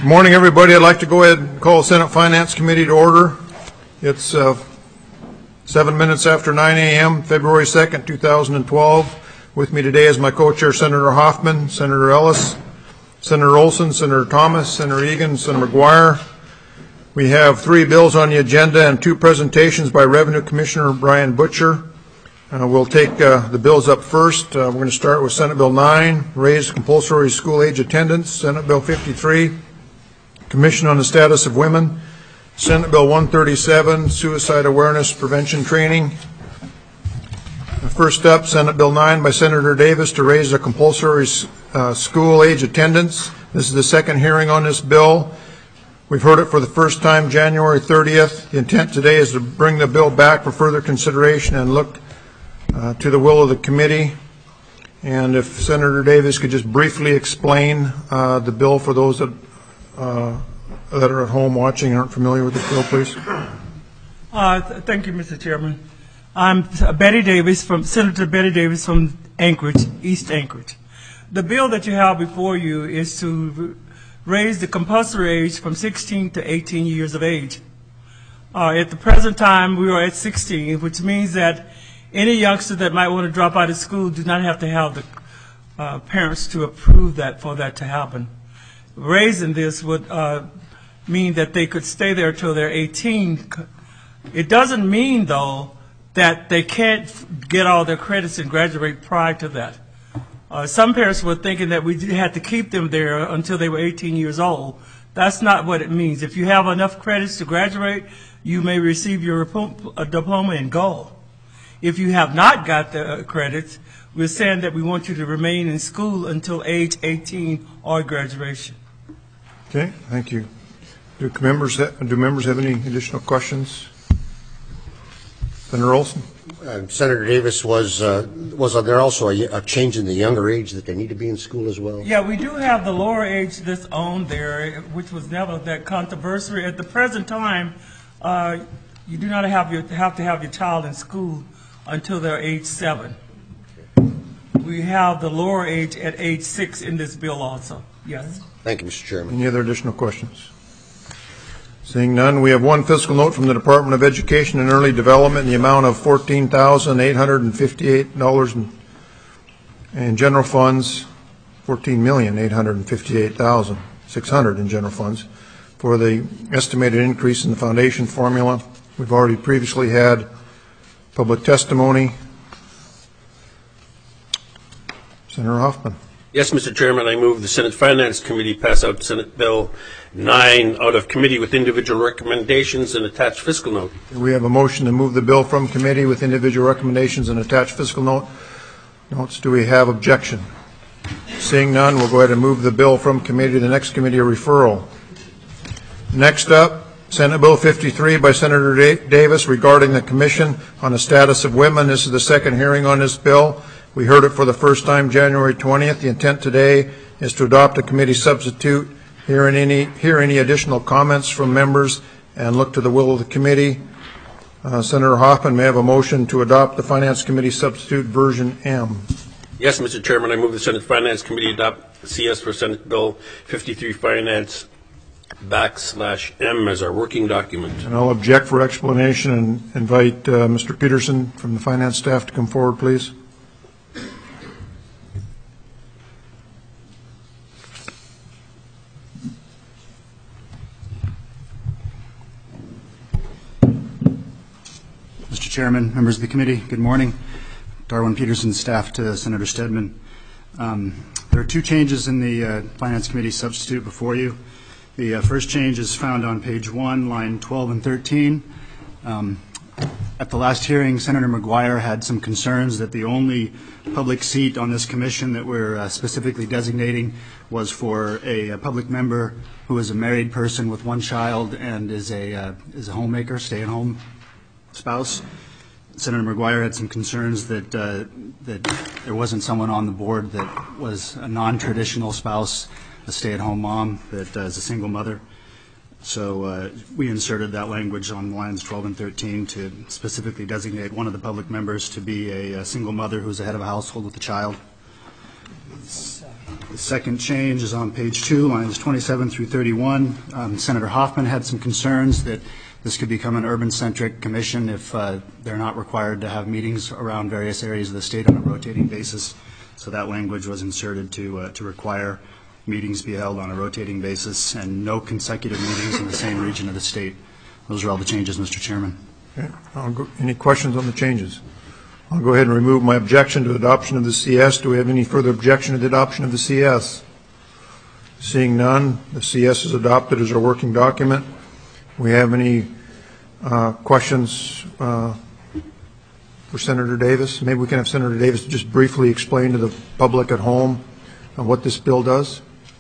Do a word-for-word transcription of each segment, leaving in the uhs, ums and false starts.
Good morning, everybody. I'd like to go ahead and call the Senate Finance Committee to order. It's uh, seven minutes after nine a m, February second, two thousand twelve. With me today is my co-chair, Senator Hoffman, Senator Ellis, Senator Olson, Senator Thomas, Senator Egan, Senator McGuire. We have three bills on the agenda and two presentations by Revenue Commissioner Brian Butcher. Uh, we'll take uh, the bills up first. Uh, we're going to start with Senate Bill nine, Raise Compulsory School Age Attendance. Senate Bill fifty-three, Commission on the Status of Women. Senate Bill one thirty-seven, Suicide Awareness Prevention Training. First up, Senate Bill nine by Senator Davis to raise a compulsory uh, school age attendance. This is the second hearing on this bill. We've heard it for the first time January thirtieth. The intent today is to bring the bill back for further consideration and look uh, to the will of the committee. And if Senator Davis could just briefly explain uh, the bill for those that uh, that are at home watching and aren't familiar with the bill, please. Uh, th thank you, Mister Chairman. I'm Betty Davis, from Senator Betty Davis from Anchorage, East Anchorage. The bill that you have before you is to raise the compulsory age from sixteen to eighteen years of age. Uh, at the present time, we are at sixteen, which means that any youngster that might want to drop out of school do not have to have the uh, parents to approve that for that to happen. Raising this would uh, mean that they could stay there till they're eighteen. It doesn't mean, though, that they can't get all their credits and graduate prior to that. Uh, some parents were thinking that we had to keep them there until they were eighteen years old. That's not what it means. If you have enough credits to graduate, you may receive your diploma and go. If you have not got the credits, we're saying that we want you to remain in school until age eighteen or graduation. Okay, thank you. Do members have, do members have any additional questions? Senator Olson. Uh, Senator Davis, was uh, was there also a, a change in the younger age that they need to be in school as well? Yeah, we do have the lower age that's on there, which was never that controversial. At the present time, uh, you do not have your have to have your child in school until they're age seven. We have the lower age at age six in this bill also. Yes. Thank you, Mister Chairman. Any other additional questions? Seeing none, we have one fiscal note from the Department of Education and Early Development in the amount of fourteen thousand eight hundred fifty-eight dollars in general funds, fourteen million eight hundred fifty-eight thousand six hundred dollars in general funds for the estimated increase in the foundation formula. We've already previously had public testimony. Senator Hoffman. Yes, Mister Chairman, I move the Senate Finance Committee pass out Senate Bill nine out of committee with individual recommendations and attached fiscal note. We have a motion to move the bill from committee with individual recommendations and attached fiscal note. Notes. Do we have objection? Seeing none, we'll go ahead and move the bill from committee to the next committee of referral. Next up, Senate Bill fifty-three by Senator Davis regarding the Commission on the Status of Women. This is the second hearing on this bill. We heard it for the first time January twentieth. The intent today is to adopt a committee substitute, hear any, hear any additional comments from members, and look to the will of the committee. Uh, Senator Hoffman, may I have a motion to adopt the Finance Committee substitute version M? Yes, Mister Chairman, I move the Senate Finance Committee adopt C S for Senate Bill fifty-three Finance backslash M as our working document. And I'll object for explanation and invite uh, Mister Peterson from the finance staff to come forward, please. Mister Chairman, members of the committee, good morning. Darwin Peterson, staff to Senator Stedman. Um, there are two changes in the uh, Finance Committee substitute before you. The uh, first change is found on page one, line twelve and thirteen. Um, at the last hearing, Senator McGuire had some concerns that the only public seat on this commission that we're uh, specifically designating was for a, a public member who is a married person with one child and is a, uh, is a homemaker, stay-at-home spouse. Senator McGuire had some concerns that uh, that there wasn't someone on the board that was a non-traditional spouse, a stay-at-home mom that uh, is a single mother. So uh, we inserted that language on lines twelve and thirteen to specifically designate one of the public members to be a, a single mother who's the head of a household with a child. The second change is on page two, lines twenty-seven through thirty-one. Um, Senator Hoffman had some concerns that this could become an urban-centric commission if uh, they're not required to have meetings around various areas of the state on a rotating basis. So that language was inserted to uh, to require meetings be held on a rotating basis and no consecutive meetings in the same region of the state. Those are all the changes, Mister Chairman. Okay. I'll go, any questions on the changes? I'll go ahead and remove my objection to adoption of the C S. Do we have any further objection to the adoption of the C S? Seeing none, the C S is adopted as our working document. We have any uh, questions uh, for Senator Davis? Maybe we can have Senator Davis just briefly explain to the public at home uh, what this bill does.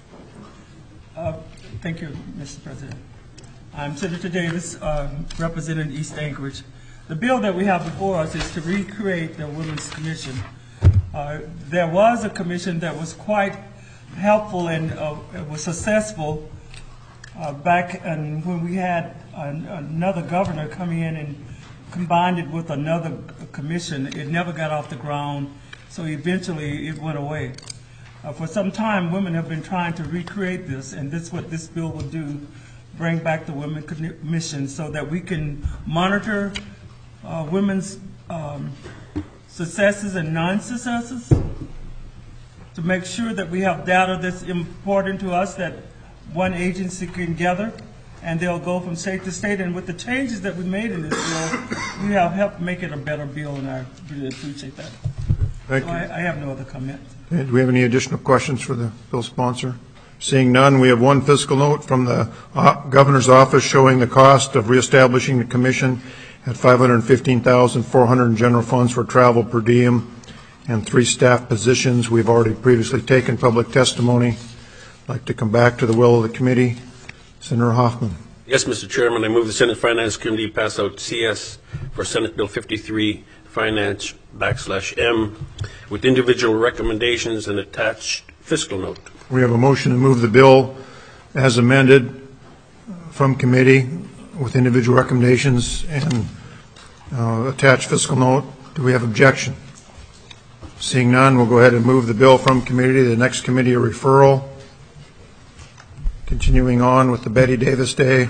Uh, thank you, Mister President. I'm Senator Davis, uh, representing East Anchorage. The bill that we have before us is to recreate the Women's Commission. Uh, there was a commission that was quite helpful and uh, was successful uh, back in, when we had an, another governor come in and combined it with another commission. It never got off the ground, so eventually it went away. Uh, for some time, women have been trying to recreate this, and this is what this bill will do, bring back the Women's Commission so that we can monitor Uh, women's um, successes and non-successes, to make sure that we have data that's important to us that one agency can gather, and they'll go from state to state. And with the changes that we made in this bill, we have helped make it a better bill, and I really appreciate that. Thank so you. I, I have no other comment. Okay, do we have any additional questions for the bill sponsor? Seeing none, we have one fiscal note from the uh, governor's office showing the cost of reestablishing the commission at five hundred fifteen thousand four hundred dollars in general funds for travel per diem and three staff positions. We've already previously taken public testimony. I'd like to come back to the will of the committee. Senator Hoffman. Yes, Mister Chairman, I move the Senate Finance Committee pass out C S for Senate Bill fifty-three, Finance backslash M, with individual recommendations and attached fiscal note. We have a motion to move the bill as amended from committee with individual recommendations and uh, attached fiscal note. Do we have objection? Seeing none, we'll go ahead and move the bill from committee to the next committee of referral. Continuing on with the Betty Davis Day.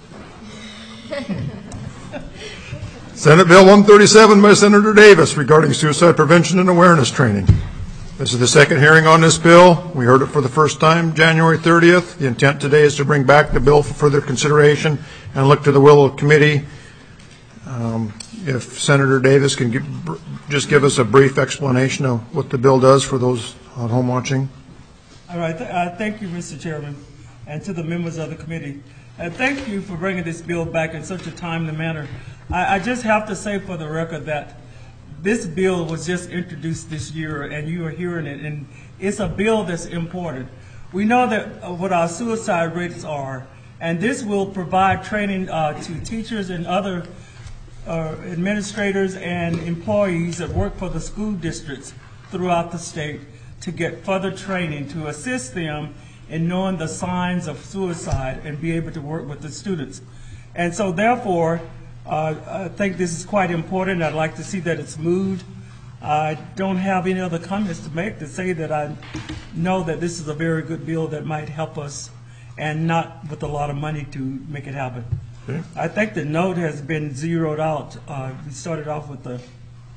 Senate Bill one thirty-seven by Senator Davis regarding suicide prevention and awareness training. This is the second hearing on this bill. We heard it for the first time January thirtieth. The intent today is to bring back the bill for further consideration and look to the will of the committee. Um, if Senator Davis can give, just give us a brief explanation of what the bill does for those at home watching. All right. Th- uh, thank you, Mister Chairman, and to the members of the committee. And thank you for bringing this bill back in such a timely manner. I, I just have to say for the record that this bill was just introduced this year, and you are hearing it, and it's a bill that's important. We know that uh, what our suicide rates are, and this will provide training uh, to teachers and other uh, administrators and employees that work for the school districts throughout the state to get further training to assist them in knowing the signs of suicide and be able to work with the students. And so therefore, Uh, I think this is quite important. I'd like to see that it's moved. I don't have any other comments to make to say that I know that this is a very good bill that might help us, and not with a lot of money to make it happen. Okay. I think the note has been zeroed out. Uh, we started off with the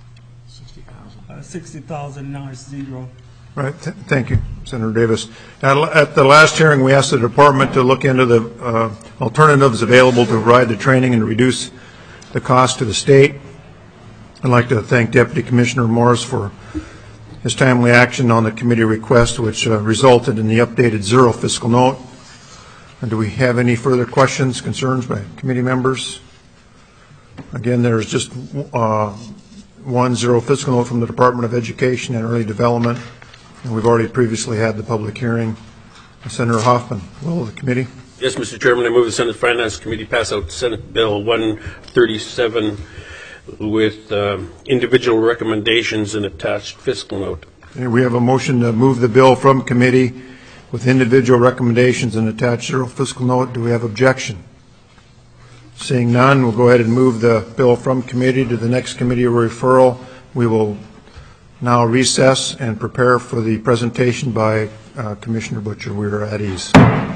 sixty thousand, uh, now it's zero. Right. Th- thank you, Senator Davis. At, at the last hearing, we asked the department to look into the uh, alternatives available to provide the training and reduce the cost to the state. I'd like to thank Deputy Commissioner Morris for his timely action on the committee request, which uh, resulted in the updated zero fiscal note. And do we have any further questions, concerns by committee members? Again, there's just uh, one zero fiscal note from the Department of Education and Early Development, and we've already previously had the public hearing. Senator Hoffman, will of the committee? Yes, Mister Chairman, I move the Senate Finance Committee pass out Senate Bill one thirty-seven with uh, individual recommendations and attached fiscal note. Okay, we have a motion to move the bill from committee with individual recommendations and attached zero fiscal note. Do we have objection? Seeing none, we'll go ahead and move the bill from committee to the next committee of referral. We will now recess and prepare for the presentation by uh, Commissioner Butcher, we are at ease.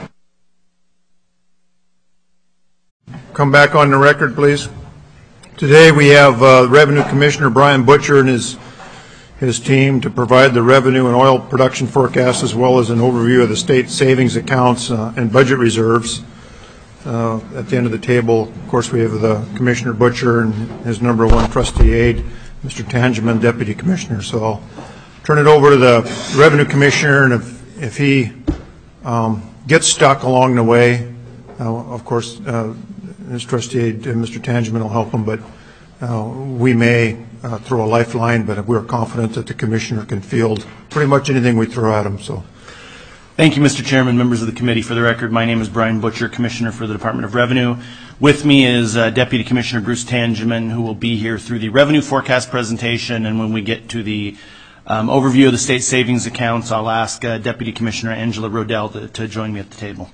Come back on the record, please. Today we have uh, Revenue Commissioner Brian Butcher and his his team to provide the revenue and oil production forecast as well as an overview of the state savings accounts uh, and budget reserves. Uh, at the end of the table, of course, we have the Commissioner Butcher and his number one trustee aide, Mister Tangeman, Deputy Commissioner. So I'll turn it over to the Revenue Commissioner, and if, if he um, gets stuck along the way, uh, of course, uh, his trustee aide, uh, Mister Tangeman, will help him, but uh, we may uh, throw a lifeline, but we're confident that the Commissioner can field pretty much anything we throw at him. So. Thank you, Mister Chairman, members of the committee. For the record, my name is Brian Butcher, Commissioner for the Department of Revenue. With me is uh, Deputy Commissioner Bruce Tangeman, who will be here through the revenue forecast presentation, and when we get to the um, overview of the state savings accounts, I'll ask uh, Deputy Commissioner Angela Rodell to, to join me at the table.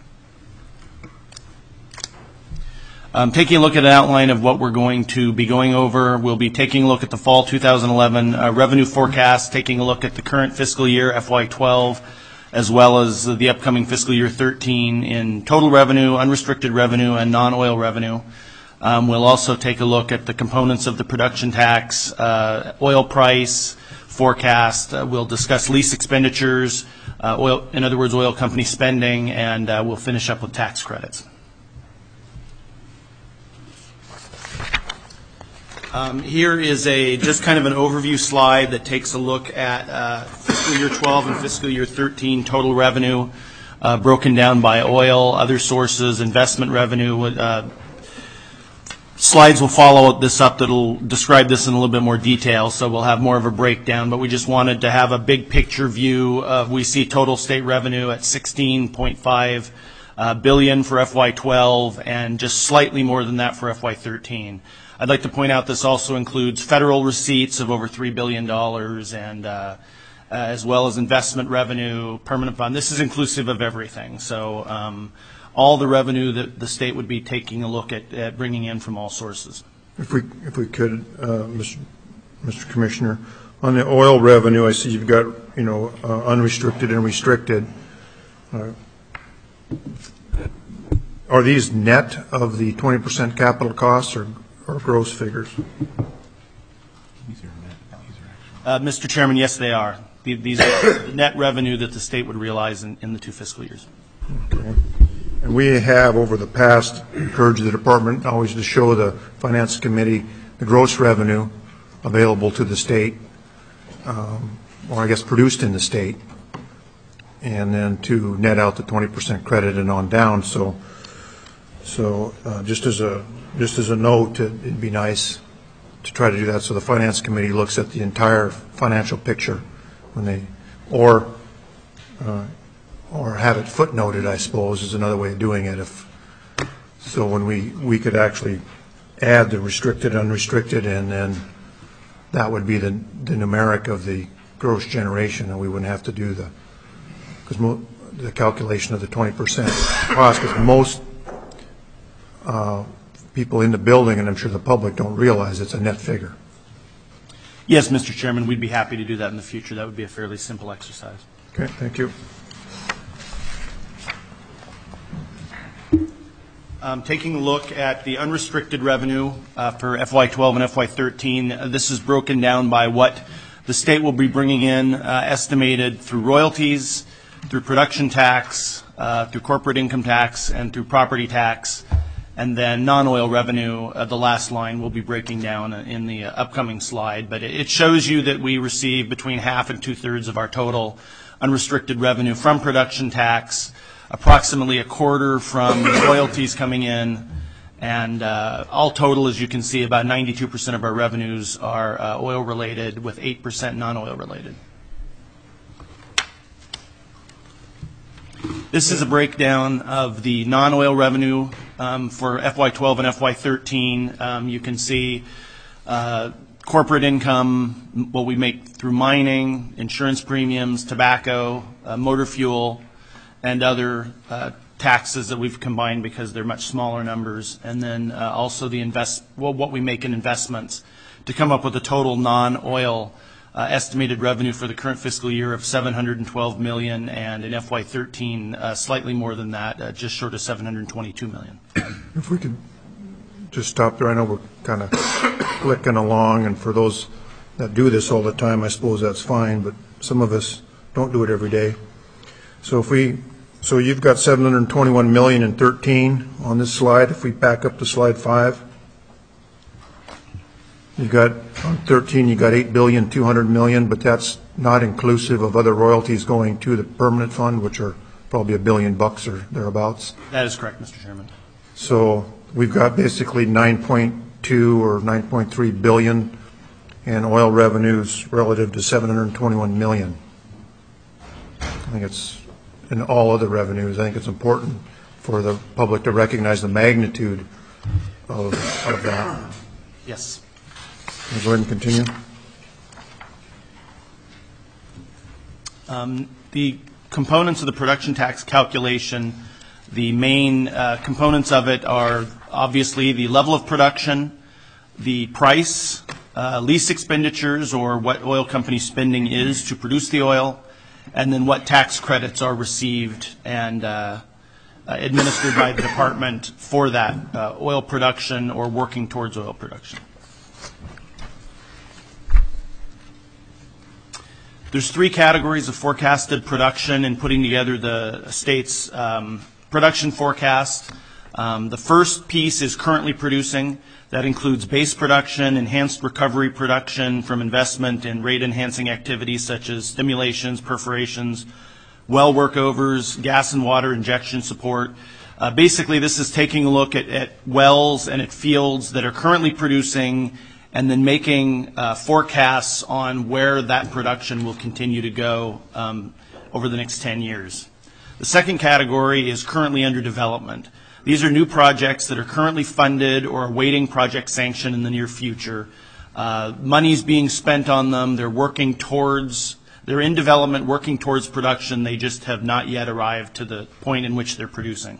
Um, taking a look at an outline of what we're going to be going over, we'll be taking a look at the fall two thousand eleven uh, revenue forecast, taking a look at the current fiscal year, F Y twelve, as well as the upcoming fiscal year thirteen in total revenue, unrestricted revenue, and non-oil revenue. Um, we'll also take a look at the components of the production tax, uh, oil price forecast. Uh, we'll discuss lease expenditures, uh, oil, in other words, oil company spending, and uh, we'll finish up with tax credits. Um, here is a just kind of an overview slide that takes a look at uh, fiscal year twelve and fiscal year thirteen total revenue, uh, broken down by oil, other sources, investment revenue. Uh, slides will follow this up that'll describe this in a little bit more detail, so we'll have more of a breakdown, but we just wanted to have a big picture view of, we see total state revenue at sixteen point five uh, billion for F Y twelve and just slightly more than that for F Y thirteen. I'd like to point out this also includes federal receipts of over three billion dollars and uh, uh, as well as investment revenue, permanent fund. This is inclusive of everything. So um, all the revenue that the state would be taking a look at, at bringing in from all sources. If we if we could, uh, Mister Mister Commissioner, on the oil revenue, I see you've got, you know, uh, unrestricted and restricted. Uh, are these net of the twenty percent capital costs or or gross figures? Uh, Mister Chairman, yes, they are. These are the net revenue that the state would realize in, in the two fiscal years. Okay. And we have, over the past, encouraged the department always to show the Finance Committee the gross revenue available to the state, um, or I guess produced in the state, and then to net out the twenty percent credit and on down. So, so uh, just as a Just as a note, it'd be nice to try to do that so the Finance Committee looks at the entire financial picture when they, or uh, or have it footnoted, I suppose, is another way of doing it. If so, when we we could actually add the restricted, unrestricted, and then that would be the the numeric of the gross generation, and we wouldn't have to do the because mo the calculation of the twenty percent cost. Because most uh, people in the building, and I'm sure the public, don't realize it's a net figure. Yes, Mister Chairman, we'd be happy to do that in the future. That would be a fairly simple exercise. Okay, thank you. Um, taking a look at the unrestricted revenue uh, for F Y twelve and F Y thirteen, uh, this is broken down by what the state will be bringing in, uh, estimated through royalties, through production tax, uh, through corporate income tax, and through property tax. And then non-oil revenue, uh, the last line, we'll be breaking down in the uh, upcoming slide. But it shows you that we receive between half and two-thirds of our total unrestricted revenue from production tax, approximately a quarter from royalties coming in, and uh, all total, as you can see, about ninety-two percent of our revenues are uh, oil-related, with eight percent non-oil related. This is a breakdown of the non-oil revenue um, for F Y twelve and F Y thirteen. Um, you can see uh, corporate income, what we make through mining, insurance premiums, tobacco, uh, motor fuel, and other uh, taxes that we've combined because they're much smaller numbers, and then uh, also the invest well, what we make in investments to come up with a total non-oil uh, estimated revenue for the current fiscal year of seven hundred twelve million dollars, and in F Y thirteen, uh, slightly more than that, uh, just short of seven hundred twenty-two million dollars. If we could just stop there. I know we're kind of clicking along, and for those that do this all the time, I suppose that's fine, but some of us don't do it every day. So if we, so you've got seven hundred twenty-one million dollars and thirteen on this slide. If we back up to slide five, you got on thirteen, you got eight billion two hundred million, but that's not inclusive of other royalties going to the permanent fund, which are probably a billion bucks or thereabouts. That is correct, Mister Chairman. So we've got basically nine point two or nine point three billion in oil revenues relative to seven hundred twenty-one million. I think it's in all other revenues. I think it's important for the public to recognize the magnitude of, of that. Yes. Can you go ahead and continue? Um, the components of the production tax calculation, the main uh, components of it are obviously the level of production, the price, uh, lease expenditures, or what oil company spending is to produce the oil, and then what tax credits are received and uh, uh, administered by the department for that uh, oil production or working towards oil production. There's three categories of forecasted production in putting together the state's um, production forecast. Um, the first piece is currently producing. That includes base production, enhanced recovery production from investment in rate-enhancing activities such as stimulations, perforations, well workovers, gas and water injection support. Uh, basically, this is taking a look at, at wells and at fields that are currently producing and then making uh, forecasts on where that production will continue to go um, over the next ten years. The second category is currently under development. These are new projects that are currently funded or awaiting project sanction in the near future. Uh, money's being spent on them. They're working towards, they're in development, working towards production. They just have not yet arrived to the point in which they're producing.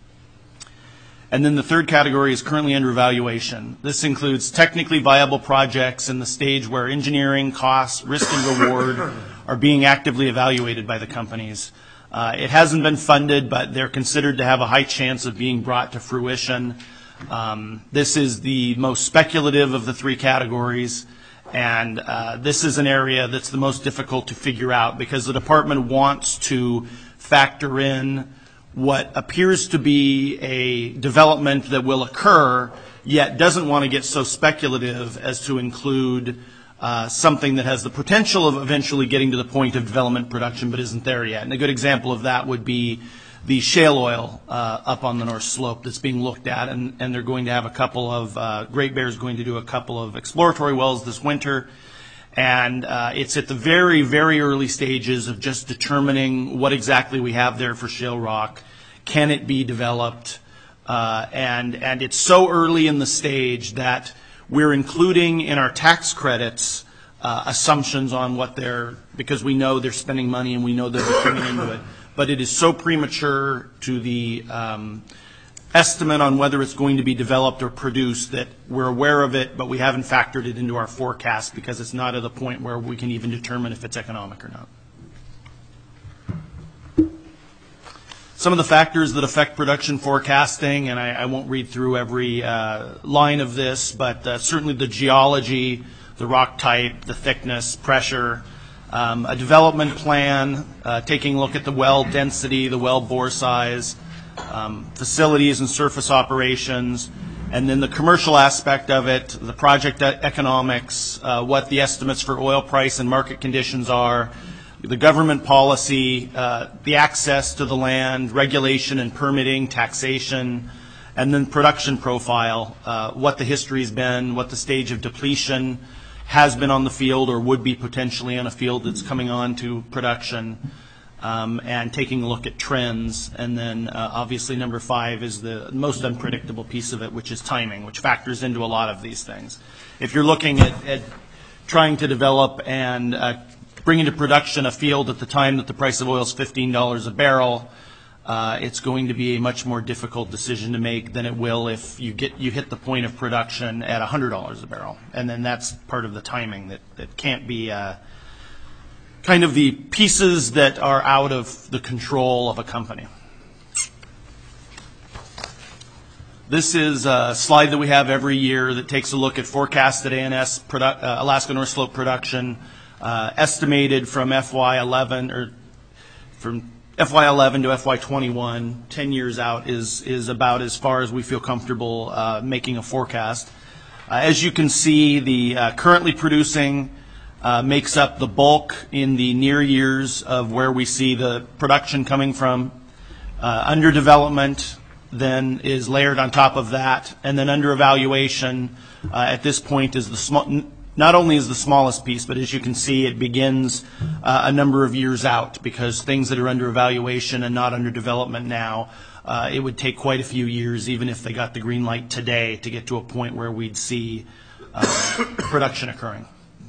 And then the third category is currently under evaluation. This includes technically viable projects in the stage where engineering, costs, risk, and reward are being actively evaluated by the companies. Uh, it hasn't been funded, but they're considered to have a high chance of being brought to fruition. Um, this is the most speculative of the three categories, and uh, this is an area that's the most difficult to figure out because the department wants to factor in what appears to be a development that will occur, yet doesn't want to get so speculative as to include uh, something that has the potential of eventually getting to the point of development production but isn't there yet. And a good example of that would be the shale oil uh, up on the North Slope that's being looked at, and, and they're going to have a couple of, uh, Great Bear is going to do a couple of exploratory wells this winter. And uh, it's at the very, very early stages of just determining what exactly we have there for shale rock. Can it be developed? Uh, and, and it's so early in the stage that we're including in our tax credits uh, assumptions on what they're, because we know they're spending money and we know that they're putting into it. But it is so premature to the um, estimate on whether it's going to be developed or produced that we're aware of it, but we haven't factored it into our forecast because it's not at a point where we can even determine if it's economic or not. Some of the factors that affect production forecasting, and I, I won't read through every uh, line of this, but uh, certainly the geology, the rock type, the thickness, pressure, um, a development plan, uh, taking a look at the well density, the well bore size, um, facilities and surface operations, and then the commercial aspect of it, the project economics, uh, what the estimates for oil price and market conditions are, the government policy, uh, the access to the land, regulation and permitting, taxation, and then production profile, uh, what the history's been, what the stage of depletion has been on the field or would be potentially on a field that's coming on to production, um, and taking a look at trends. And then uh, obviously number five is the most unpredictable piece of it, which is timing, which factors into a lot of these things. If you're looking at, at trying to develop and uh, bring into production a field at the time that the price of oil is fifteen dollars a barrel, uh, it's going to be a much more difficult decision to make than it will if you get you hit the point of production at one hundred dollars a barrel. And then that's part of the timing that, that can't be uh, kind of the pieces that are out of the control of a company. This is a slide that we have every year that takes a look at forecasted A N S, produ- uh, Alaska North Slope production, uh, estimated from F Y eleven or from F Y eleven to F Y twenty-one. Ten years out is is about as far as we feel comfortable uh, making a forecast. Uh, as you can see, the uh, currently producing uh, makes up the bulk in the near years of where we see the production coming from. Uh, under development then is layered on top of that, and then under evaluation uh, at this point is the small, not only is the smallest piece, but as you can see, it begins uh, a number of years out, because things that are under evaluation and not under development now, uh, it would take quite a few years, even if they got the green light today, to get to a point where we'd see uh, production occurring.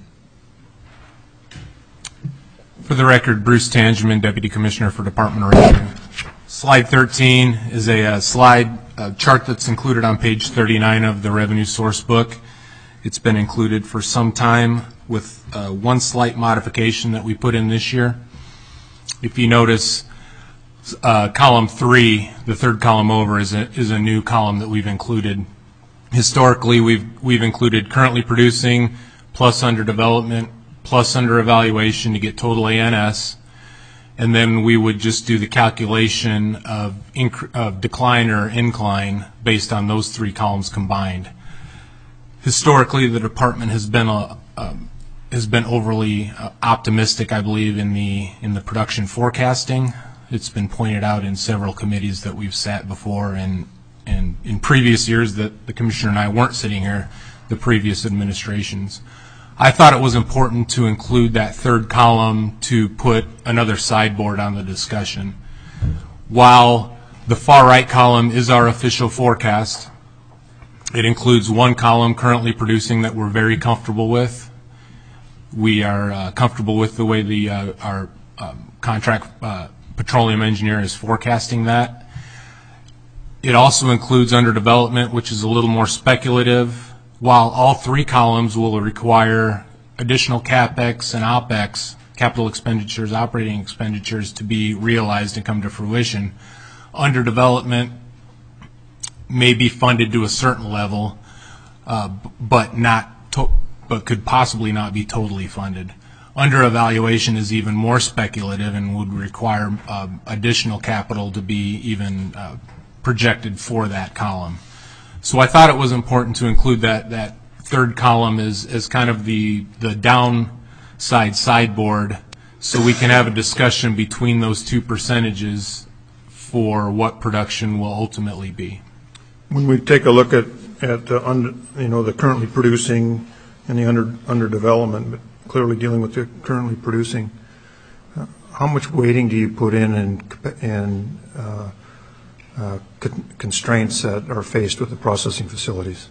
For the record, Bruce Tangeman, Deputy Commissioner for Department of Revenue. Slide thirteen is a, uh slide uh, chart that's included on page thirty-nine of the Revenue Source Book. It's been included for some time with uh, one slight modification that we put in this year. If you notice, uh, column three, the third column over, is a, is a new column that we've included. Historically, we've, we've included currently producing plus under development plus under evaluation to get total A N S. And then we would just do the calculation of, inc- of decline or incline based on those three columns combined. Historically, the department has been a, um, has been overly uh, optimistic, I believe, in the in the production forecasting. It's been pointed out in several committees that we've sat before, and and in previous years that the commissioner and I weren't sitting here, the previous administrations. I thought it was important to include that third column to put another sideboard on the discussion. While the far right column is our official forecast, it includes one column currently producing that we're very comfortable with. We are uh, comfortable with the way the uh, our um, contract uh, petroleum engineer is forecasting that. It also includes under development, which is a little more speculative. While all three columns will require additional CapEx and OpEx, capital expenditures, operating expenditures, to be realized and come to fruition, under development may be funded to a certain level, uh, but not to- but could possibly not be totally funded. Under evaluation is even more speculative and would require uh, additional capital to be even uh, projected for that column. So I thought it was important to include that that third column as, as kind of the, the downside sideboard, so we can have a discussion between those two percentages for what production will ultimately be. When we take a look at, at uh, under, you know, the currently producing and the under, under development, but clearly dealing with the currently producing, uh, how much weighting do you put in and, and uh, Uh, con- constraints that are faced with the processing facilities?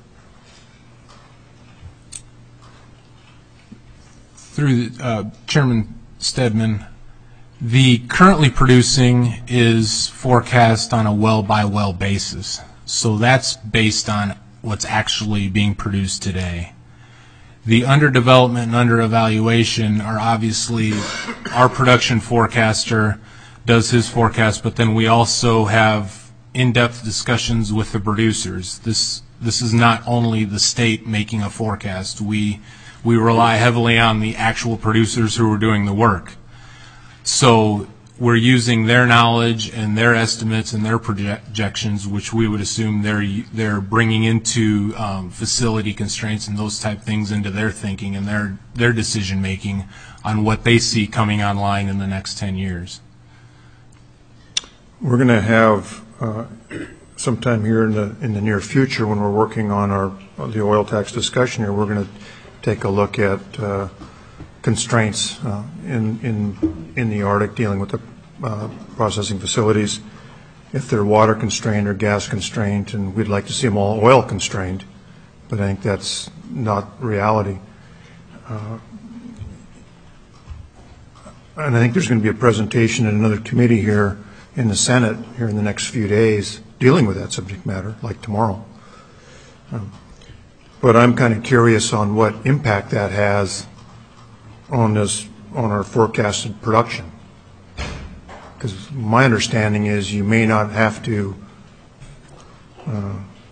Through uh, Chairman Stedman, the currently producing is forecast on a well-by-well basis. So that's based on what's actually being produced today. The under development and under evaluation are obviously our production forecaster does his forecast, but then we also have in-depth discussions with the producers. This this is not only the state making a forecast. We we rely heavily on the actual producers who are doing the work. So we're using their knowledge and their estimates and their projections, which we would assume they're they're bringing into um, facility constraints and those type things into their thinking and their their decision making on what they see coming online in the next ten years. We're going to have uh, sometime here in the in the near future, when we're working on our the oil tax discussion here, we're going to take a look at uh, constraints uh, in in in the Arctic dealing with the uh, processing facilities. If they're water constrained or gas constrained, and we'd like to see them all oil constrained, but I think that's not reality. Uh, and I think there's going to be a presentation in another committee here in the Senate here in the next few days dealing with that subject matter, like tomorrow. Um, but I'm kind of curious on what impact that has on this, on our forecasted production. Because my understanding is you may not have to, uh,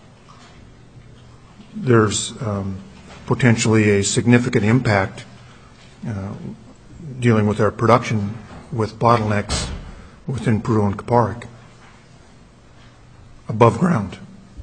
there's um, potentially a significant impact uh, dealing with our production with bottlenecks within Peru and Caparic above ground.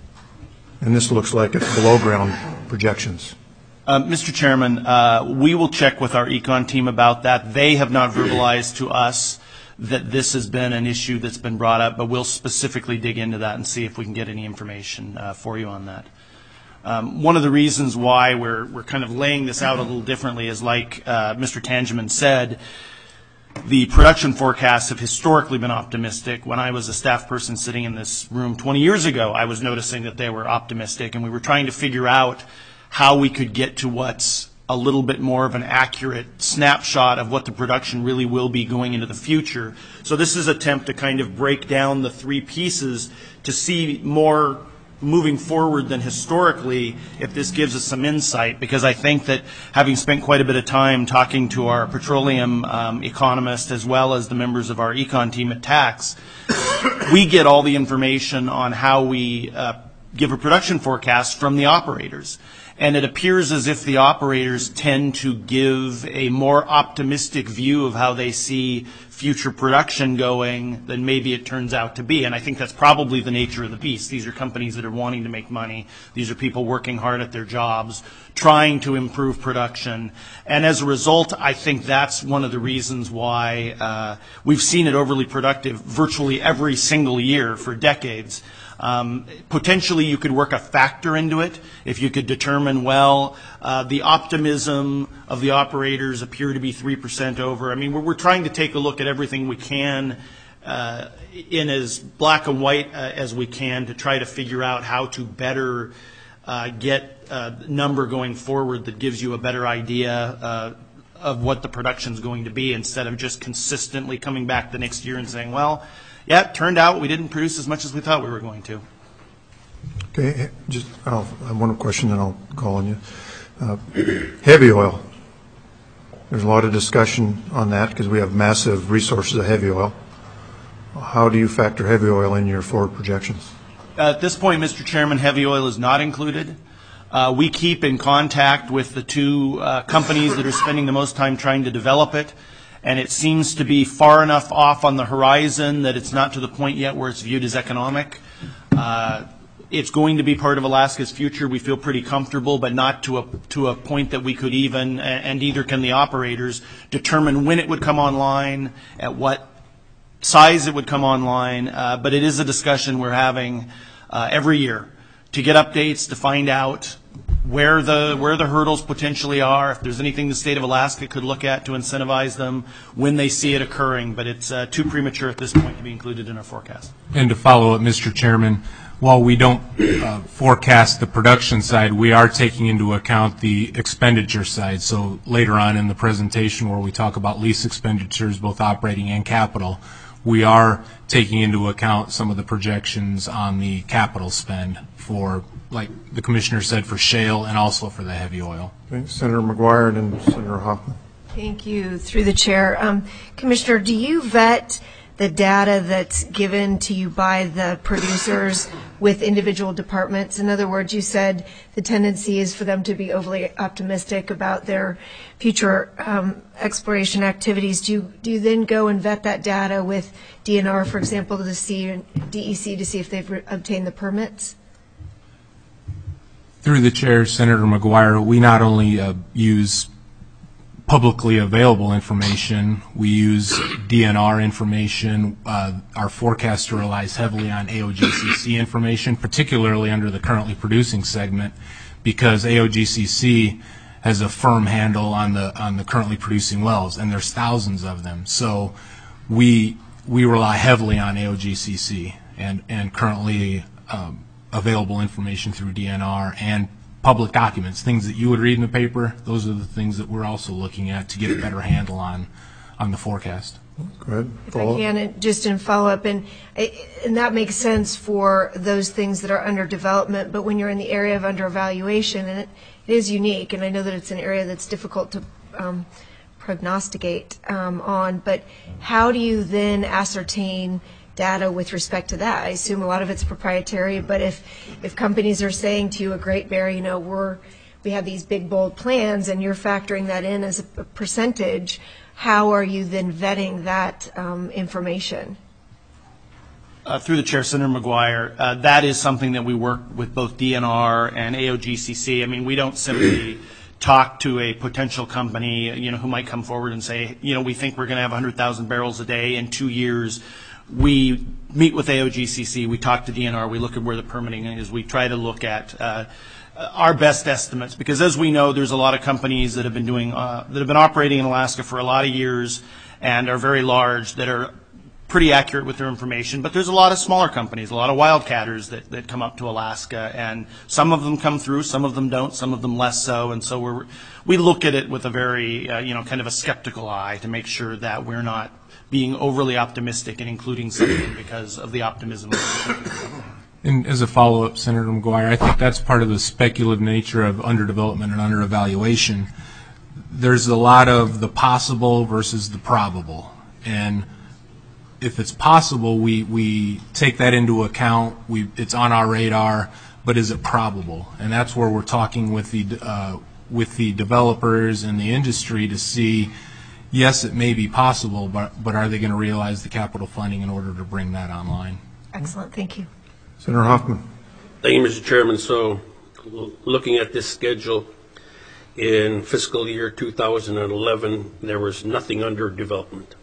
And this looks like it's below ground projections. Uh, Mister Chairman, uh, we will check with our econ team about that. They have not verbalized to us that this has been an issue that's been brought up, but we'll specifically dig into that and see if we can get any information uh, for you on that. Um, one of the reasons why we're, we're kind of laying this out a little differently is, like uh, Mister Tangeman said, the production forecasts have historically been optimistic. When I was a staff person sitting in this room twenty years ago, I was noticing that they were optimistic, and we were trying to figure out how we could get to what's a little bit more of an accurate snapshot of what the production really will be going into the future. So this is an attempt to kind of break down the three pieces to see more moving forward than historically, if this gives us some insight, because I think that having spent quite a bit of time talking to our petroleum um, economist as well as the members of our econ team at Tax, we get all the information on how we uh, give a production forecast from the operators. And it appears as if the operators tend to give a more optimistic view of how they see future production going than maybe it turns out to be. And I think that's probably the nature of the beast. These are companies that are wanting to make money. These are people working hard at their jobs, trying to improve production. And as a result, I think that's one of the reasons why uh, we've seen it overly productive virtually every single year for decades. Um, potentially, you could work a factor into it if you could determine, well, uh, the optimism of the operators appear to be three percent over. I mean, we're, we're trying to take a look at everything we can uh, in as black and white uh, as we can to try to figure out how to better uh, get a number going forward that gives you a better idea uh, of what the production is going to be, instead of just consistently coming back the next year and saying, well, yeah, it turned out we didn't produce as much as we thought we were going to. Okay, just I'll, I have one question, then I'll call on you. Uh, heavy oil. There's a lot of discussion on that because we have massive resources of heavy oil. How do you factor heavy oil in your forward projections? At this point, Mister Chairman, heavy oil is not included. Uh, we keep in contact with the two uh, companies that are spending the most time trying to develop it. And it seems to be far enough off on the horizon that it's not to the point yet where it's viewed as economic. Uh, it's going to be part of Alaska's future. We feel pretty comfortable, but not to a to a point that we could even, and either can the operators, determine when it would come online, at what size it would come online. Uh, but it is a discussion we're having uh, every year to get updates, to find out where the where the hurdles potentially are, if there's anything the state of Alaska could look at to incentivize them when they see it occurring. But it's uh, too premature at this point to be included in our forecast. And to follow up, Mister Chairman, while we don't uh, forecast the production side, we are taking into account the expenditure side. So later on in the presentation where we talk about lease expenditures, both operating and capital, we are taking into account some of the projections on the capital spend for, like the Commissioner said, for shale and also for the heavy oil. Okay, Senator McGuire and then Senator Hoffman. Thank you. Through the chair. Um, Commissioner, do you vet the data that's given to you by the producers with individual departments? In other words, you said the tendency is for them to be overly optimistic about their future um, exploration activities. Do you, do you then go and vet that data with D N R, for example, to see D E C to see if they've re- obtained the permits? Through the chair, Senator McGuire, we not only uh, use publicly available information, we use D N R information. Uh, our forecaster relies heavily on A O G C C information, particularly under the currently producing segment, because A O G C C has a firm handle on the on the currently producing wells, and there's thousands of them. So we we rely heavily on A O G C C and and currently um, available information through D N R and public documents, things that you would read in the paper. Those are the things that we're also looking at to get a better handle on on the forecast. Go ahead. If Follow I up. can, and just in follow-up, and, and that makes sense for those things that are under development, but when you're in the area of under evaluation, and it, it is unique, and I know that it's an area that's difficult to um, prognosticate um, on, but how do you then ascertain data with respect to that? I assume a lot of it's proprietary, but if, if companies are saying to you, a Great Bear, you know, we're, we have these big, bold plans, and you're factoring that in as a percentage, how are you then vetting that um, information? Uh, through the chair, Senator McGuire, uh, that is something that we work with both D N R and A O G C C. I mean, we don't simply talk to a potential company, you know, who might come forward and say, you know, we think we're going to have one hundred thousand barrels a day in two years. We meet with A O G C C, we talk to D N R, we look at where the permitting is, we try to look at uh, our best estimates, because as we know, there's a lot of companies that have been doing, uh, that have been operating in Alaska for a lot of years and are very large, that are pretty accurate with their information, but there's a lot of smaller companies, a lot of wildcatters that, that come up to Alaska, and some of them come through, some of them don't, some of them less so, and so we're, we look at it with a very, uh, you know, kind of a skeptical eye to make sure that we're not being overly optimistic and including something because of the optimism of the company. And as a follow-up, Senator McGuire, I think that's part of the speculative nature of underdevelopment and under-evaluation. There's a lot of the possible versus the probable. And if it's possible, we, we take that into account. We, it's on our radar, but is it probable? And that's where we're talking with the, uh, with the developers and the industry to see, yes, it may be possible, but, but are they going to realize the capital funding in order to bring that online? Excellent, thank you. Senator Hoffman. Thank you, Mister Chairman. So, l- looking at this schedule, in fiscal year two thousand eleven, there was nothing under development.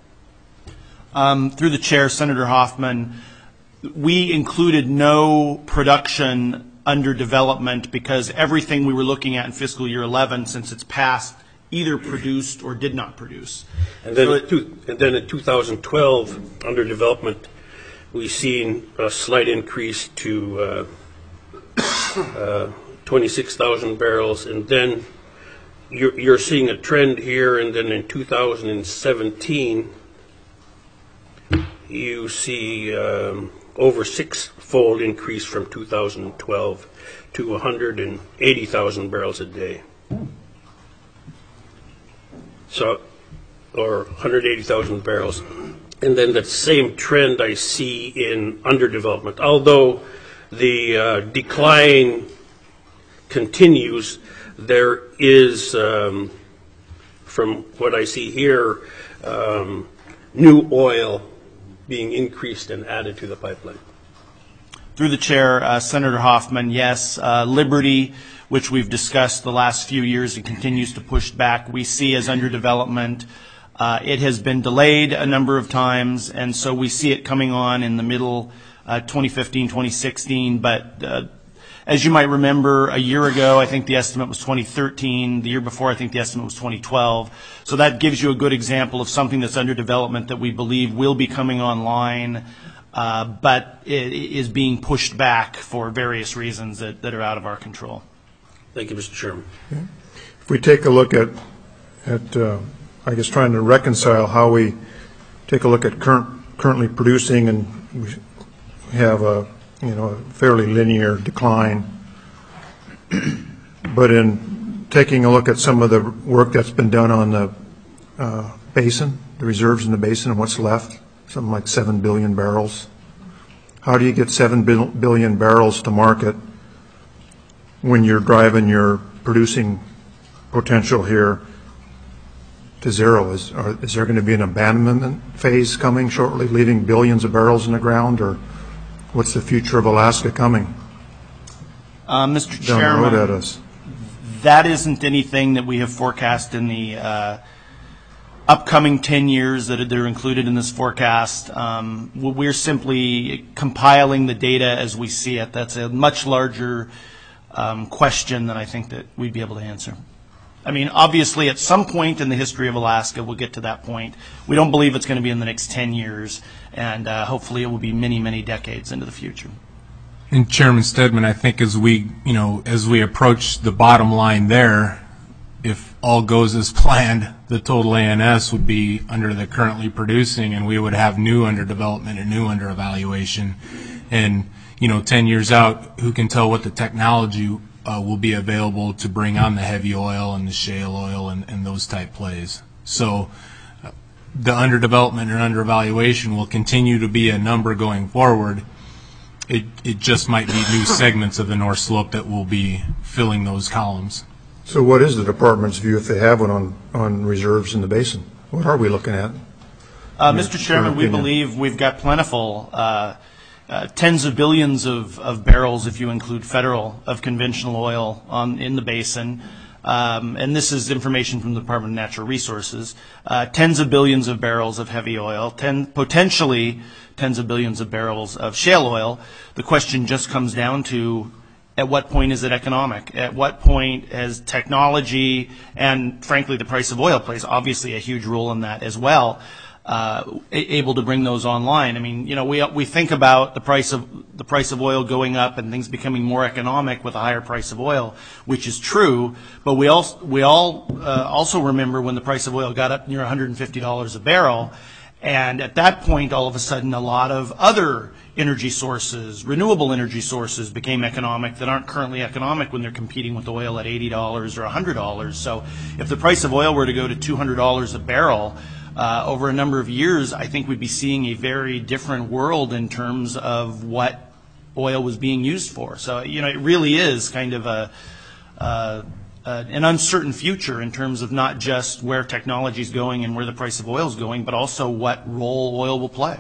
Um, through the chair, Senator Hoffman, we included no production under development because everything we were looking at in fiscal year eleven, since it's passed, either produced or did not produce. And then, So in two, and then in two thousand twelve, under development, we've seen a slight increase to uh, uh, twenty-six thousand barrels, and then you're, you're seeing a trend here, and then in two thousand seventeen, you see um, over six-fold increase from two thousand twelve to one hundred eighty thousand barrels a day. So, or one hundred eighty thousand barrels. And then that same trend I see in underdevelopment. Although the uh, decline continues, there is, um, from what I see here, um, new oil being increased and added to the pipeline. Through the chair, uh, Senator Hoffman, yes, uh, Liberty, which we've discussed the last few years and continues to push back, we see as underdevelopment. Uh, it has been delayed a number of times, and so we see it coming on in the middle, uh, twenty fifteen, twenty sixteen. But uh, as you might remember, a year ago, I think the estimate was twenty thirteen. The year before, I think the estimate was twenty twelve. So that gives you a good example of something that's under development that we believe will be coming online, uh, but it is being pushed back for various reasons that, that are out of our control. Thank you, Mister Chairman. Okay. If we take a look at, at uh, I guess trying to reconcile how we take a look at current, currently producing, and we have a, you know, a fairly linear decline. But in taking a look at some of the work that's been done on the uh, basin, the reserves in the basin and what's left, something like seven billion barrels. How do you get seven billion barrels to market when you're driving your producing potential here to zero? Is, are, is there going to be an abandonment phase coming shortly, leaving billions of barrels in the ground, or what's the future of Alaska coming Uh, Mister down the road Chairman, at us? that isn't anything that we have forecast in the uh, upcoming ten years that are included in this forecast. Um, we're simply compiling the data as we see it. That's a much larger um, question than I think that we'd be able to answer. I mean, obviously, at some point in the history of Alaska, we'll get to that point. We don't believe it's going to be in the next ten years, and uh, hopefully it will be many, many decades into the future. And Chairman Stedman, I think as we, you know, as we approach the bottom line there, if all goes as planned, the total A N S would be under the currently producing, and we would have new under development and new under evaluation. And, you know, ten years out, who can tell what the technology uh, will be available to bring on the heavy oil and the shale oil and, and those type plays. So uh, the under development and under evaluation will continue to be a number going forward. It, it just might be new segments of the North Slope that will be filling those columns. So what is the department's view, if they have one, on, on reserves in the basin? What are we looking at? Uh, Mister Chairman, we opinion. believe we've got plentiful, uh, uh, tens of billions of, of barrels, if you include federal, of conventional oil on, in the basin. Um, and this is information from the Department of Natural Resources. Uh, tens of billions of barrels of heavy oil, ten, potentially tens of billions of barrels of shale oil. The question just comes down to, at what point is it economic? At what point has technology and, frankly, the price of oil plays obviously a huge role in that as well, uh, able to bring those online? I mean, you know, we we think about the price of the price of oil going up and things becoming more economic with a higher price of oil, which is true. But we also we all uh, also remember when the price of oil got up near one hundred fifty dollars a barrel, and at that point, all of a sudden, a lot of other energy sources, renewable energy sources, became economic that aren't currently economic when they're competing with oil at eighty dollars or one hundred dollars. So if the price of oil were to go to two hundred dollars a barrel uh, over a number of years, I think we'd be seeing a very different world in terms of what oil was being used for. So, you know, it really is kind of a uh, uh, an uncertain future in terms of not just where technology is going and where the price of oil is going, but also what role oil will play.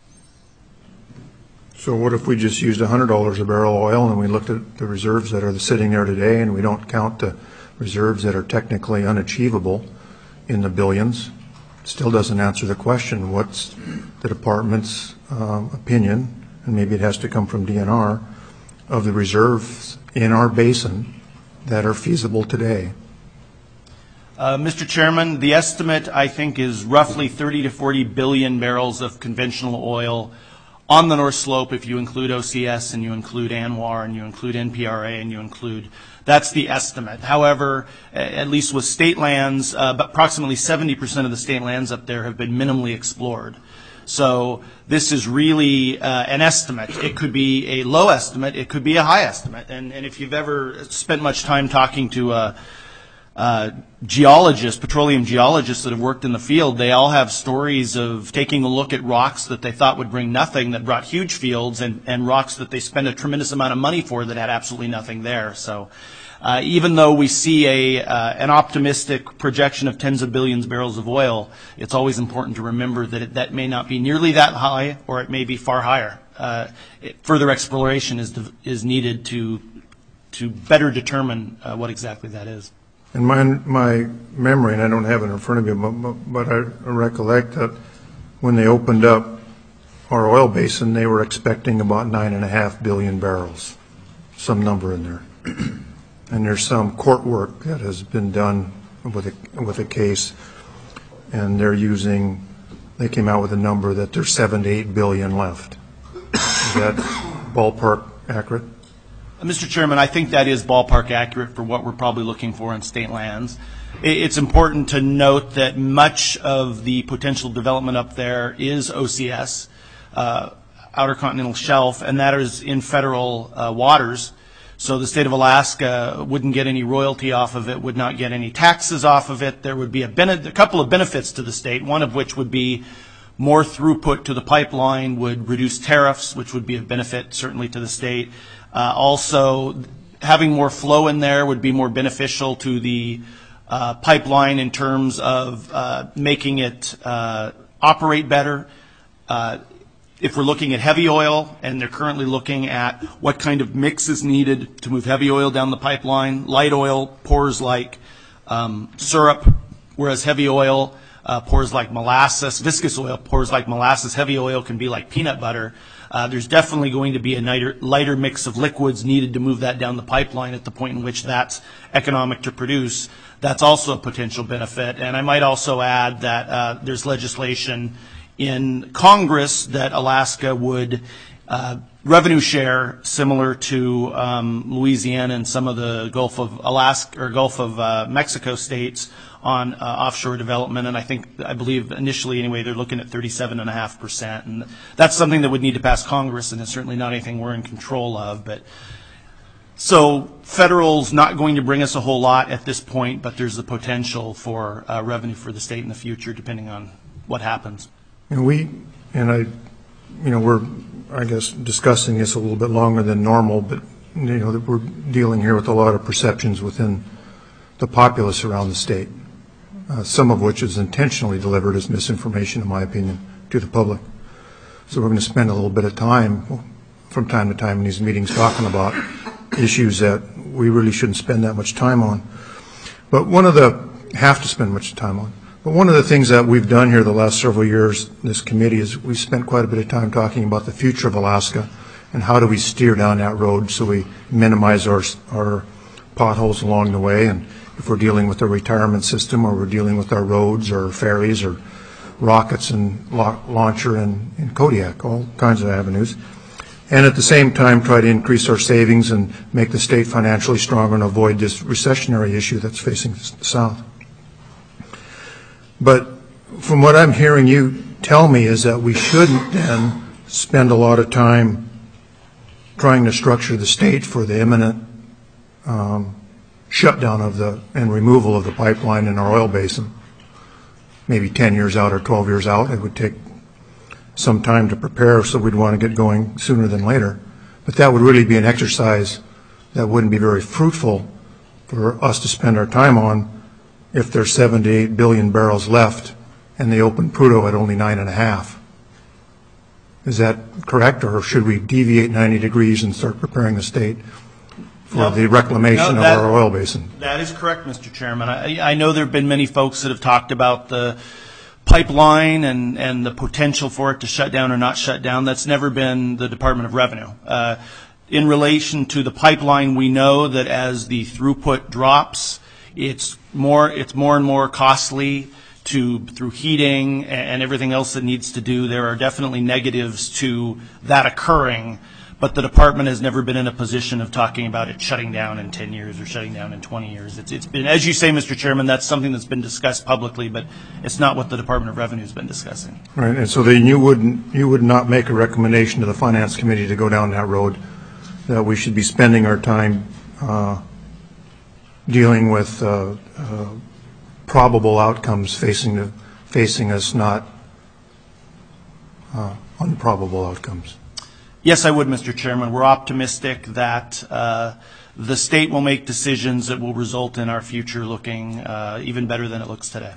So what if we just used one hundred dollars a barrel oil and we looked at the reserves that are sitting there today, and we don't count the reserves that are technically unachievable in the billions? Still doesn't answer the question. What's the department's um, opinion, and maybe it has to come from D N R, of the reserves in our basin that are feasible today? Uh, Mister Chairman, the estimate, I think, is roughly thirty to forty billion barrels of conventional oil on the North Slope, if you include O C S and you include ANWR and you include N P R A and you include, that's the estimate. However, at least with state lands, uh, approximately seventy percent of the state lands up there have been minimally explored. So this is really uh, an estimate. It could be a low estimate. It could be a high estimate. And, and if you've ever spent much time talking to uh, Uh, geologists, petroleum geologists that have worked in the field, they all have stories of taking a look at rocks that they thought would bring nothing that brought huge fields, and, and rocks that they spent a tremendous amount of money for that had absolutely nothing there. So uh, even though we see a uh, an optimistic projection of tens of billions of barrels of oil, it's always important to remember that it, that may not be nearly that high, or it may be far higher. Uh, it, further exploration is is needed to to better determine uh, what exactly that is. In my, my memory, and I don't have it in front of me, but, but I recollect that when they opened up our oil basin, they were expecting about nine and a half billion barrels, some number in there. And there's some court work that has been done with a, with a case, and they're using, they came out with a number that there's seven to eight billion left. Is that ballpark accurate? Mister Chairman, I think that is ballpark accurate for what we're probably looking for in state lands. It's important to note that much of the potential development up there is O C S, uh, Outer Continental Shelf, and that is in federal uh, waters. So the state of Alaska wouldn't get any royalty off of it, would not get any taxes off of it. There would be a, bene- a couple of benefits to the state, one of which would be more throughput to the pipeline, would reduce tariffs, which would be a benefit certainly to the state. Uh, also, having more flow in there would be more beneficial to the uh, pipeline in terms of uh, making it uh, operate better. Uh, if we're looking at heavy oil, and they're currently looking at what kind of mix is needed to move heavy oil down the pipeline, light oil pours like um, syrup, whereas heavy oil uh, pours like molasses. Viscous oil pours like molasses. Heavy oil can be like peanut butter. Uh, there's definitely going to be a lighter, lighter mix of liquids needed to move that down the pipeline at the point in which that's economic to produce. That's also a potential benefit. And I might also add that uh, there's legislation in Congress that Alaska would uh, revenue share similar to um, Louisiana and some of the Gulf of Alaska or Gulf of uh, Mexico states on uh, offshore development. And I think, I believe initially anyway, they're looking at thirty-seven point five percent. And that's something that would need to pass Congress, and it's certainly not anything we're in control of. But so federal's not going to bring us a whole lot at this point, but there's the potential for uh, revenue for the state in the future, depending on what happens. And we, and I, you know, we're, I guess, discussing this a little bit longer than normal, but, you know, that we're dealing here with a lot of perceptions within the populace around the state, uh, some of which is intentionally delivered as misinformation, in my opinion, to the public. So we're going to spend a little bit of time from time to time in these meetings talking about issues that we really shouldn't spend that much time on. But one of the, have to spend much time on. But one of the things that we've done here the last several years, this committee, is we've spent quite a bit of time talking about the future of Alaska and how do we steer down that road so we minimize our, our potholes along the way. And if we're dealing with a retirement system, or we're dealing with our roads or ferries or rockets and la- launcher in, in Kodiak, all kinds of avenues. And at the same time try to increase our savings and make the state financially stronger and avoid this recessionary issue that's facing the South. But from what I'm hearing you tell me is that we shouldn't then spend a lot of time trying to structure the state for the imminent um, shutdown of the and removal of the pipeline in our oil basin. Maybe ten years out or twelve years out. It would take some time to prepare, so we'd want to get going sooner than later. But that would really be an exercise that wouldn't be very fruitful for us to spend our time on if there's seven to eight billion barrels left and they open Prudhoe at only nine and a half. Is that correct, or should we deviate ninety degrees and start preparing the state for No. the reclamation No, that- of our oil basin? That is correct, Mister Chairman. I, I know there have been many folks that have talked about the pipeline and, and the potential for it to shut down or not shut down. That's never been the Department of Revenue. Uh, in relation to the pipeline, we know that as the throughput drops, it's more it's more and more costly to through heating and everything else that needs to do. There are definitely negatives to that occurring, but the department has never been in a position of talking about it shutting down in ten years or shutting down in twenty years. It's, it's been, as you say, Mister Chairman, that's something that's been discussed publicly, but it's not what the Department of Revenue has been discussing. Right, and so then you wouldn't, you would not make a recommendation to the Finance Committee to go down that road, that we should be spending our time uh, dealing with uh, uh, probable outcomes facing the, facing us, not uh, unprobable outcomes. Yes, I would, Mister Chairman. We're optimistic that uh, the state will make decisions that will result in our future looking uh, even better than it looks today.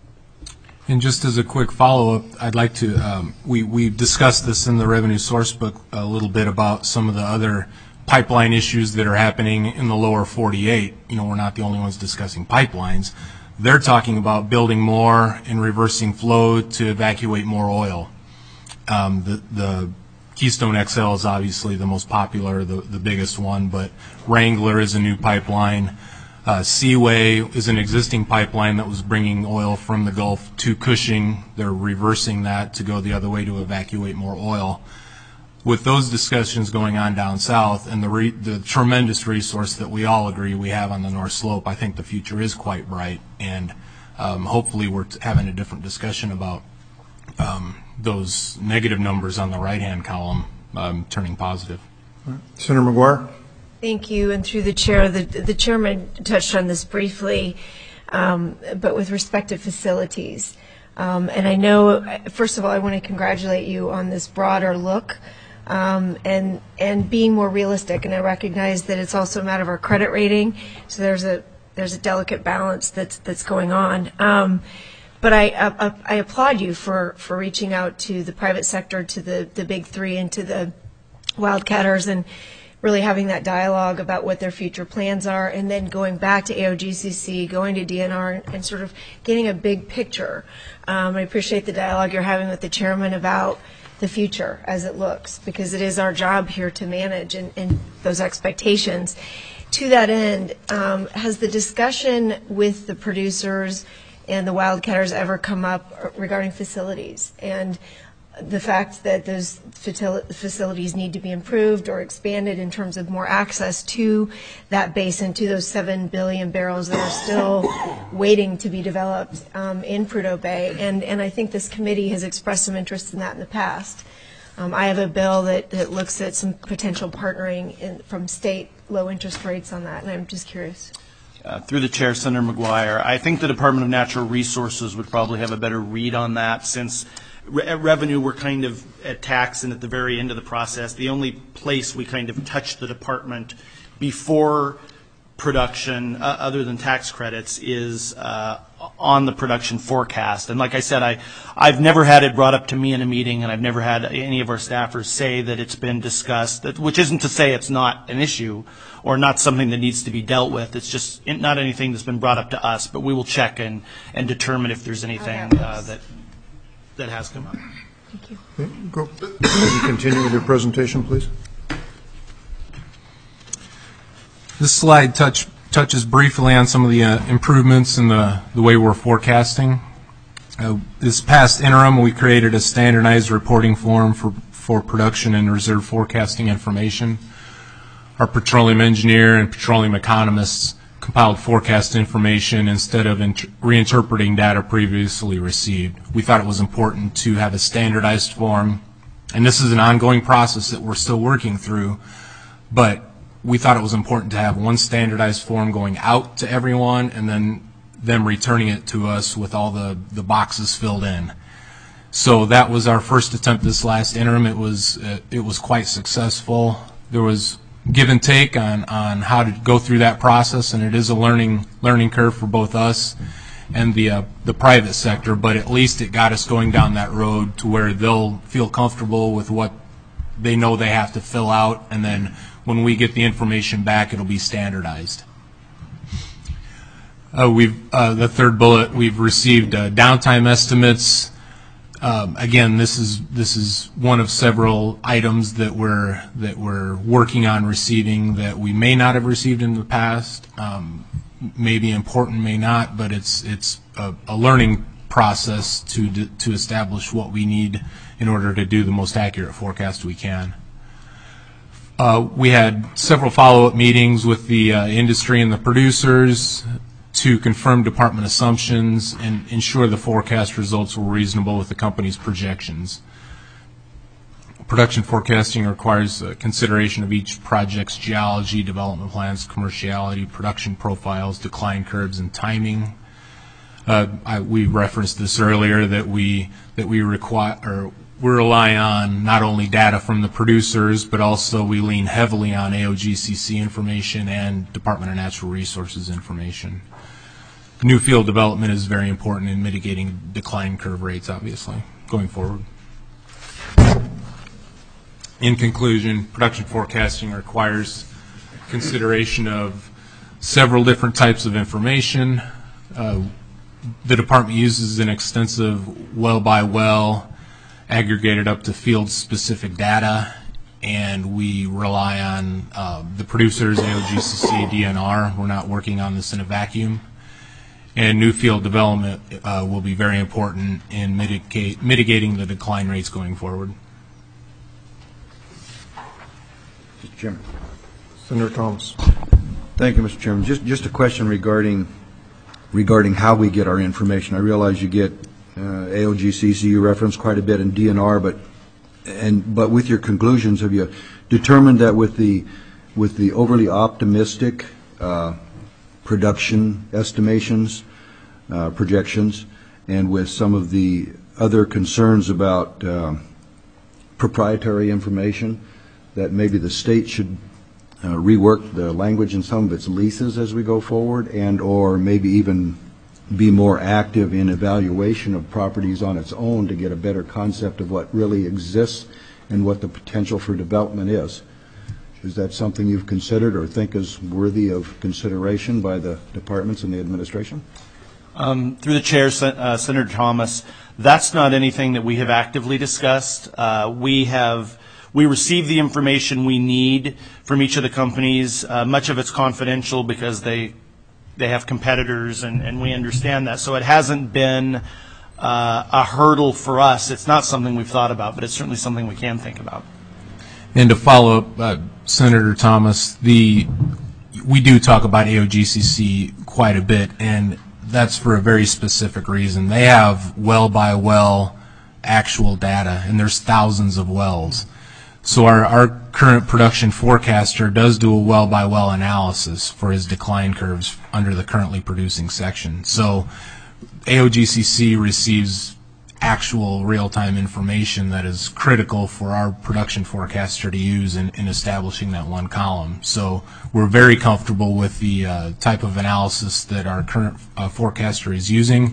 And just as a quick follow-up, I'd like to, um, we, we discussed this in the revenue source book a little bit about some of the other pipeline issues that are happening in the lower forty-eight. You know, we're not the only ones discussing pipelines. They're talking about building more and reversing flow to evacuate more oil. Um, the, the Keystone X L is obviously the most popular, the, the biggest one, but Wrangler is a new pipeline. Uh, Seaway is an existing pipeline that was bringing oil from the Gulf to Cushing. They're reversing that to go the other way to evacuate more oil. With those discussions going on down south and the, re, the tremendous resource that we all agree we have on the North Slope, I think the future is quite bright, and um, hopefully we're t- having a different discussion about um, those negative numbers on the right-hand column um, turning positive. Right. Senator McGuire? Thank you. And through the chair, the, the chairman touched on this briefly, um, but with respect to facilities. Um, and I know, first of all, I want to congratulate you on this broader look um, and and being more realistic. And I recognize that it's also a matter of our credit rating. So there's a there's a delicate balance that's that's going on. Um, But I, I, I applaud you for, for reaching out to the private sector, to the, the big three, and to the wildcatters, and really having that dialogue about what their future plans are, and then going back to A O G C C, going to D N R, and, and sort of getting a big picture. Um, I appreciate the dialogue you're having with the chairman about the future as it looks, because it is our job here to manage and, and those expectations. To that end, um, has the discussion with the producers and the wildcatters ever come up regarding facilities? And the fact that those fatil- facilities need to be improved or expanded in terms of more access to that basin, to those seven billion barrels that are still waiting to be developed um, in Prudhoe Bay. And, and I think this committee has expressed some interest in that in the past. Um, I have a bill that, that looks at some potential partnering in, from state low interest rates on that, and I'm just curious. Uh, through the chair, Senator McGuire, I think the Department of Natural Resources would probably have a better read on that, since re- revenue we're kind of at tax and at the very end of the process. The only place we kind of touch the department before production, uh, other than tax credits, is uh, on the production forecast. And like I said, I, I've never had it brought up to me in a meeting, and I've never had any of our staffers say that it's been discussed, that, which isn't to say it's not an issue or not something that needs to be dealt with. It's just not anything that's been brought up to us, but we will check and, and determine if there's anything uh, that, that has come up. Thank you. Okay, go. Can you continue with your presentation, please? This slide touch, touches briefly on some of the uh, improvements in the, the way we're forecasting. Uh, this past interim, we created a standardized reporting form for, for production and reserve forecasting information. Our petroleum engineer and petroleum economists compiled forecast information instead of int- reinterpreting data previously received. We thought it was important to have a standardized form, and this is an ongoing process that we're still working through, but we thought it was important to have one standardized form going out to everyone and then them returning it to us with all the, the boxes filled in. So that was our first attempt this last interim. It was, uh, it was quite successful. There was give and take on, on how to go through that process, and it is a learning learning curve for both us and the uh, the private sector, but at least it got us going down that road to where they'll feel comfortable with what they know they have to fill out, and then when we get the information back, it'll be standardized. Uh, we've uh, the third bullet, we've received uh, downtime estimates. Um, again, this is this is one of several items that we're that we're working on receiving that we may not have received in the past. Um, may be important, may not, but it's it's a, a learning process to to establish what we need in order to do the most accurate forecast we can. Uh, we had several follow-up meetings with the uh, industry and the producers to confirm department assumptions and ensure the forecast results were reasonable with the company's projections. Production forecasting requires uh, consideration of each project's geology, development plans, commerciality, production profiles, decline curves, and timing. Uh, I, we referenced this earlier that we that we require or we rely on not only data from the producers, but also we lean heavily on A O G C C information and Department of Natural Resources information. New field development is very important in mitigating decline curve rates, obviously, going forward. In conclusion, production forecasting requires consideration of several different types of information. Uh, the department uses an extensive well-by-well, aggregated up to field-specific data, and we rely on uh, the producers, A O G C C, D N R. We're not working on this in a vacuum. And new field development uh, will be very important in mitigate, mitigating the decline rates going forward. Mister Chairman. Senator Thomas. Thank you, Mister Chairman. Just just a question regarding regarding how we get our information. I realize you get uh, A O G C C, you reference quite a bit, in D N R, but and but with your conclusions, have you determined that with the with the overly optimistic uh, production estimations, uh, projections, and with some of the other concerns about uh, proprietary information, that maybe the state should uh, rework the language in some of its leases as we go forward, and or maybe even be more active in evaluation of properties on its own to get a better concept of what really exists and what the potential for development is. Is that something you've considered or think is worthy of consideration by the departments and the administration? Um, through the chair, uh, Senator Thomas, that's not anything that we have actively discussed. Uh, we have we receive the information we need from each of the companies. Uh, much of it's confidential because they they have competitors, and, and we understand that. So it hasn't been uh, a hurdle for us. It's not something we've thought about, but it's certainly something we can think about. And to follow up, uh, Senator Thomas, the we do talk about A O G C C quite a bit, and that's for a very specific reason. They have well-by-well actual data, and there's thousands of wells. So our, our current production forecaster does do a well-by-well analysis for his decline curves under the currently producing section. So A O G C C receives actual real-time information that is critical for our production forecaster to use in, in establishing that one column. So we're very comfortable with the uh, type of analysis that our current uh, forecaster is using.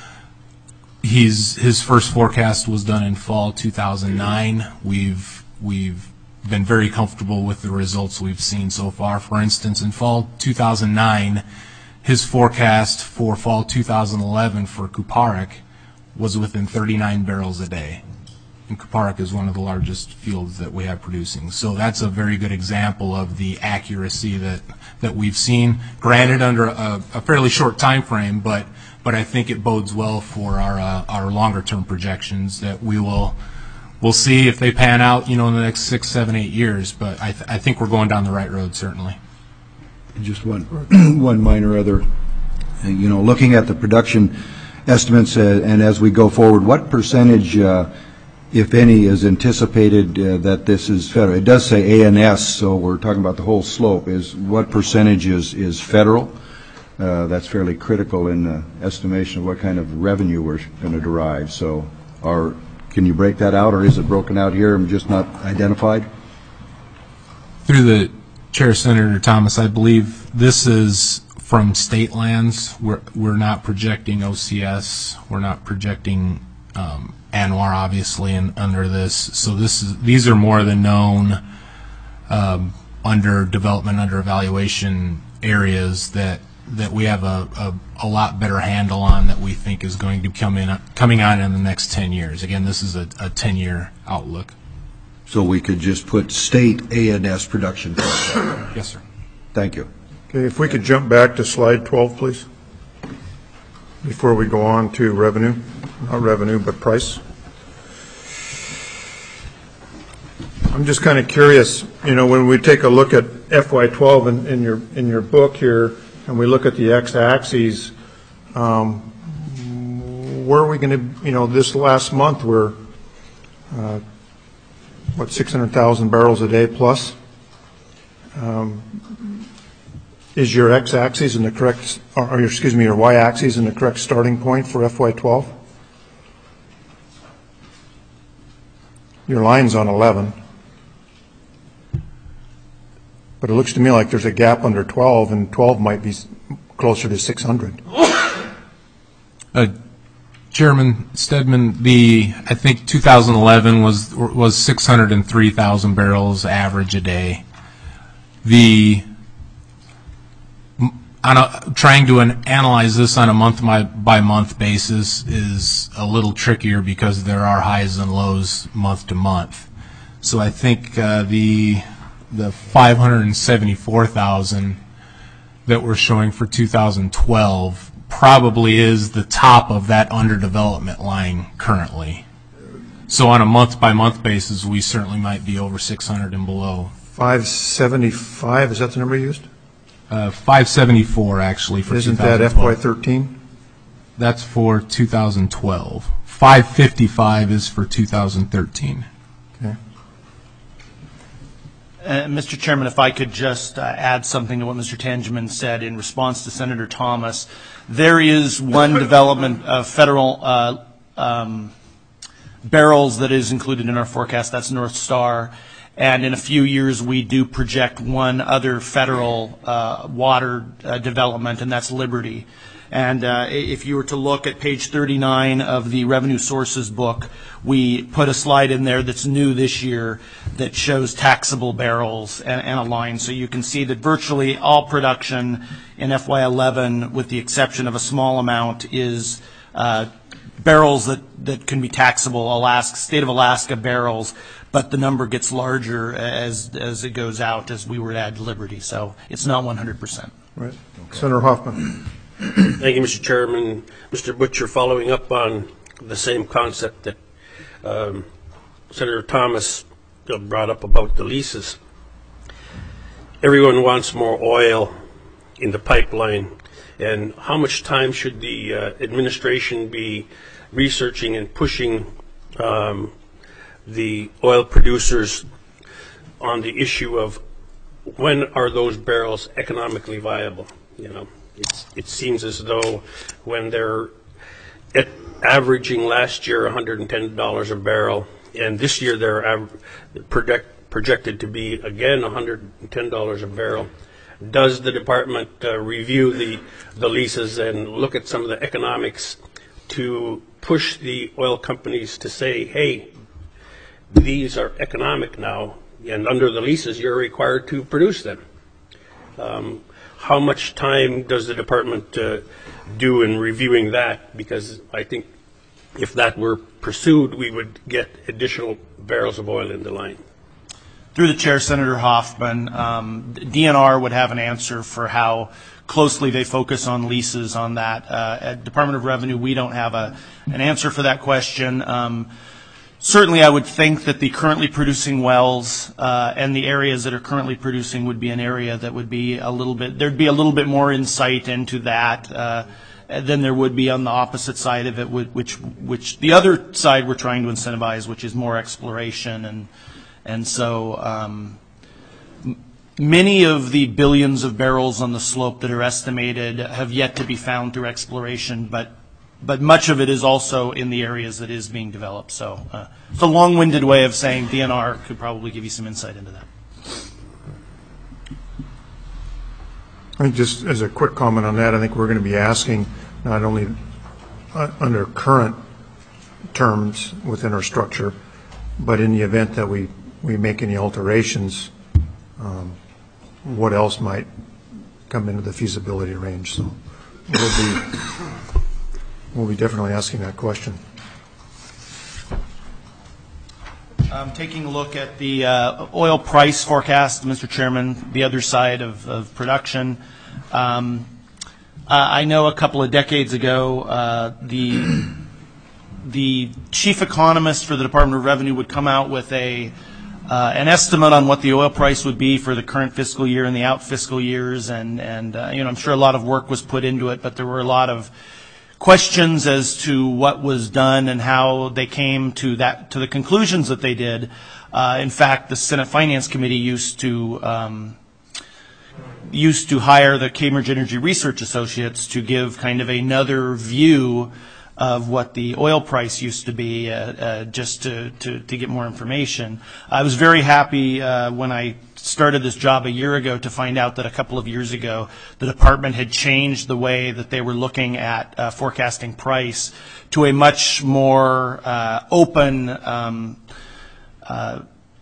He's, his first forecast was done in fall two thousand nine. We've, we've been very comfortable with the results we've seen so far. For instance, in fall two thousand nine, his forecast for fall two thousand eleven for Kuparuk was within thirty-nine barrels a day. And Kuparuk is one of the largest fields that we have producing. So that's a very good example of the accuracy that, that we've seen, granted under a, a fairly short time frame, but, but I think it bodes well for our, uh, our longer-term projections that we will we'll see if they pan out, you know, in the next six, seven, eight years. But I, th I think we're going down the right road, certainly. Just one, one minor other, uh, you know, looking at the production estimates, uh, and as we go forward, what percentage, uh, if any, is anticipated uh, that this is federal? It does say A N S, so we're talking about the whole slope. Is what percentage is, is federal? Uh, that's fairly critical in the estimation of what kind of revenue we're going to derive. So, are, can you break that out, or is it broken out here and just not identified? Through the Chair, Senator Thomas, I believe this is from state lands. We're, we're not projecting O C S. We're not projecting um, ANWR, obviously, in, under this. So this is, these are more than known um, under development, under evaluation areas that that we have a, a, a lot better handle on, that we think is going to come in, coming on in the next ten years. Again, this is a, a ten-year outlook. So we could just put state A N S production. Yes, sir. Thank you. Okay, if we could jump back to slide twelve, please, before we go on to revenue, not revenue, but price. I'm just kind of curious, you know, when we take a look at F Y twelve in, in your in your book here, and we look at the x-axes, um, where are we going to, you know, this last month we're, uh, what, six hundred thousand barrels a day plus? Um, is your x-axis in the correct, or, or excuse me, your y-axis in the correct starting point for F Y twelve? Your line's on eleven. But it looks to me like there's a gap under twelve, and twelve might be closer to six hundred. Uh, Chairman Stedman, the I think two thousand eleven was was six hundred three thousand barrels average a day. The on a, trying to an, analyze this on a month by, by month basis is a little trickier because there are highs and lows month to month. So I think uh, the the five hundred seventy-four thousand that we're showing for two thousand twelve probably is the top of that underdevelopment line currently. So on a month-by-month basis, we certainly might be over six hundred and below. five seventy-five, is that the number you used? Uh, five seventy-four actually for Isn't two thousand twelve. that F Y thirteen? That's for two thousand twelve. five fifty-five is for two thousand thirteen. Okay. Uh, Mister Chairman, if I could just uh, add something to what Mister Tangeman said in response to Senator Thomas. There is one development of federal uh, um, barrels that is included in our forecast. That's North Star. And in a few years, we do project one other federal uh, water uh, development, and that's Liberty. And uh, if you were to look at page thirty-nine of the Revenue Sources book, we put a slide in there that's new this year that shows taxable barrels and, and a line. So you can see that virtually all production in F Y eleven, with the exception of a small amount, is uh, barrels that, that can be taxable, Alaska, state of Alaska barrels, but the number gets larger as, as it goes out as we were to add Liberty. So it's not one hundred percent. Right. Okay. Senator Hoffman. Thank you, Mister Chairman. Mister Butcher, following up on the same concept that um, Senator Thomas brought up about the leases. Everyone wants more oil in the pipeline, and how much time should the uh, administration be researching and pushing um, the oil producers on the issue of when are those barrels economically viable? You know, it's, it seems as though when they're at averaging last year one hundred ten dollars a barrel, and this year they're av- project, projected to be again one hundred ten dollars a barrel. Does the department uh, review the, the leases and look at some of the economics to push the oil companies to say, hey, these are economic now, and under the leases you're required to produce them? Um, how much time does the department uh, do in reviewing that? Because I think if that were pursued, we would get additional barrels of oil in the line. Through the chair, Senator Hoffman, um, D N R would have an answer for how closely they focus on leases on that. Uh, at Department of Revenue, we don't have a, an answer for that question. Um, certainly, I would think that the currently producing wells uh, and the areas that are currently producing would be an area that would be a little bit, there'd be a little bit more insight into that uh, than there would be on the opposite side of it, which, which the other side we're trying to incentivize, which is more exploration. And And so um, m- many of the billions of barrels on the slope that are estimated have yet to be found through exploration, but but much of it is also in the areas that is being developed. So uh, it's a long-winded way of saying D N R could probably give you some insight into that. I think just as a quick comment on that, I think we're going to be asking not only uh, under current terms within our structure, but in the event that we we make any alterations, um, what else might come into the feasibility range? So we'll be we'll be definitely asking that question. Um, taking a look at the uh, oil price forecast, Mister Chairman, the other side of, of production. Um, uh, I know a couple of decades ago, uh, the the chief economist for the Department of Revenue would come out with a Uh, an estimate on what the oil price would be for the current fiscal year and the out fiscal years, and, and uh, you know, I'm sure a lot of work was put into it, but there were a lot of questions as to what was done and how they came to that, to the conclusions that they did. Uh, in fact, the Senate Finance Committee used to um, used to hire the Cambridge Energy Research Associates to give kind of another view of what the oil price used to be, uh, uh, just to, to, to get more information. I was very happy uh, when I started this job a year ago to find out that a couple of years ago the department had changed the way that they were looking at uh, forecasting price to a much more uh, open um, uh,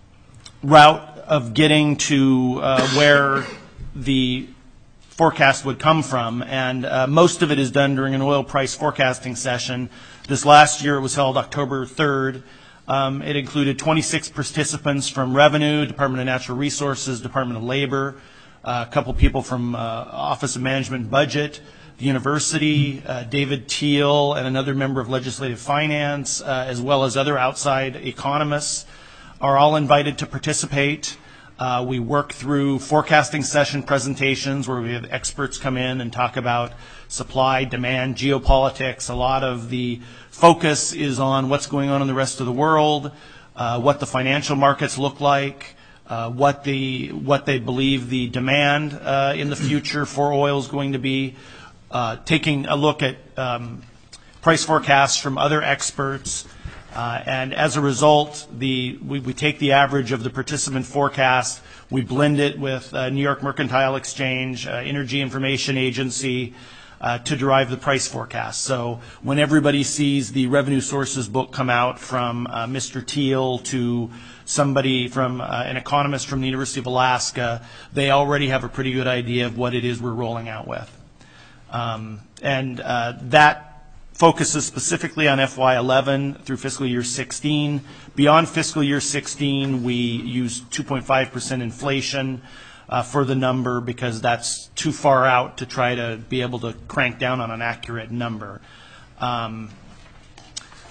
route of getting to uh, where the forecast would come from, and uh, most of it is done during an oil price forecasting session. This last year it was held October third. Um, it included twenty-six participants from Revenue, Department of Natural Resources, Department of Labor, uh, a couple people from uh, Office of Management and Budget, the university, uh, David Teal, and another member of Legislative Finance, uh, as well as other outside economists, are all invited to participate. Uh, we work through forecasting session presentations where we have experts come in and talk about supply, demand, geopolitics. A lot of the focus is on what's going on in the rest of the world, uh, what the financial markets look like, uh, what the what they believe the demand uh, in the future for oil is going to be, uh, taking a look at um, price forecasts from other experts. Uh, and as a result, the, we, we take the average of the participant forecast, we blend it with uh, New York Mercantile Exchange, uh, Energy Information Agency, uh, to derive the price forecast. So when everybody sees the revenue sources book come out from uh, Mister Teal to somebody from uh, an economist from the University of Alaska, they already have a pretty good idea of what it is we're rolling out with. Um, and uh, that focuses specifically on F Y eleven through fiscal year sixteen. Beyond fiscal year sixteen, we use two point five percent inflation uh, for the number because that's too far out to try to be able to crank down on an accurate number. Um,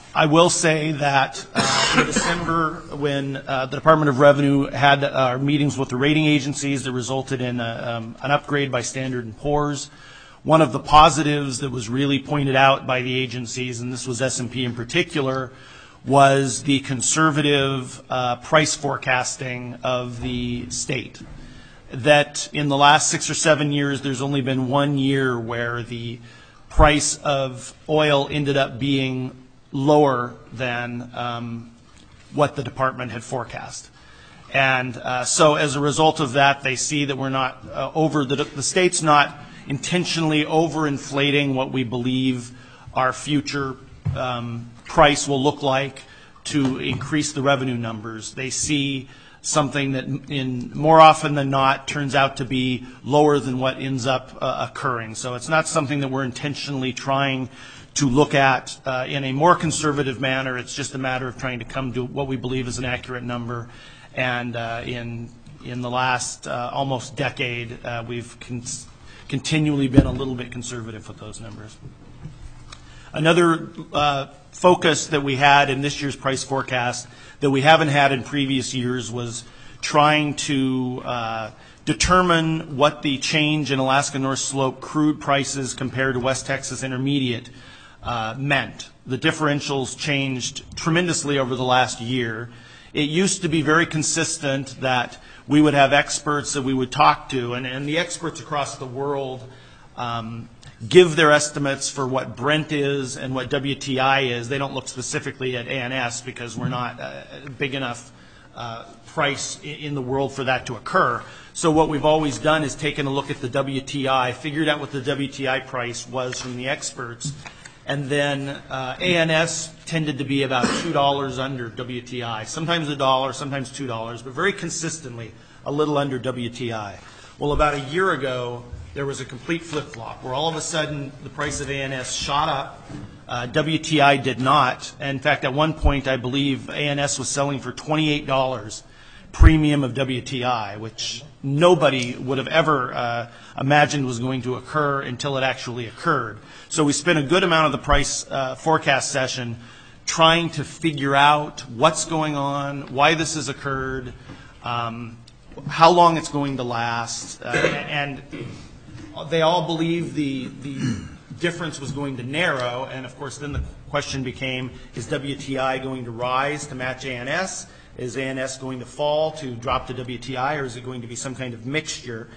I will say that uh, in December, when uh, the Department of Revenue had uh, meetings with the rating agencies that resulted in a, um, an upgrade by Standard and Poor's, one of the positives that was really pointed out by the agencies, and this was S and P in particular, was the conservative uh, price forecasting of the state. That in the last six or seven years, there's only been one year where the price of oil ended up being lower than um, what the department had forecast. And uh, so as a result of that, they see that we're not uh, over, the, the state's not intentionally overinflating what we believe our future um, price will look like to increase the revenue numbers. They see something that in more often than not turns out to be lower than what ends up uh, occurring. So it's not something that we're intentionally trying to look at uh, in a more conservative manner. It's just a matter of trying to come to what we believe is an accurate number. And uh, in in the last uh, almost decade, uh, we've con continually been a little bit conservative with those numbers. Another uh, focus that we had in this year's price forecast that we haven't had in previous years was trying to uh, determine what the change in Alaska North Slope crude prices compared to West Texas Intermediate uh, meant. The differentials changed tremendously over the last year. It used to be very consistent that we would have experts that we would talk to, and, and the experts across the world um, give their estimates for what Brent is and what W T I is. They don't look specifically at A N S because we're not a big enough uh, price in the world for that to occur. So what we've always done is taken a look at the W T I, figured out what the W T I price was from the experts, and then uh, A N S tended to be about two dollars under W T I, sometimes a dollar, sometimes two dollars, but very consistently a little under W T I. Well, about a year ago, there was a complete flip-flop where all of a sudden the price of A N S shot up. Uh, W T I did not. In fact, at one point, I believe A N S was selling for twenty-eight dollars premium of W T I, which nobody would have ever uh, imagined was going to occur until it actually occurred. So we spent a good amount of the price uh, forecast session trying to figure out what's going on, why this has occurred, um, how long it's going to last, uh, and they all believed the, the difference was going to narrow, and of course then the question became, is W T I going to rise to match A N S? Is A N S going to fall to drop to W T I, or is it going to be some kind of mixture?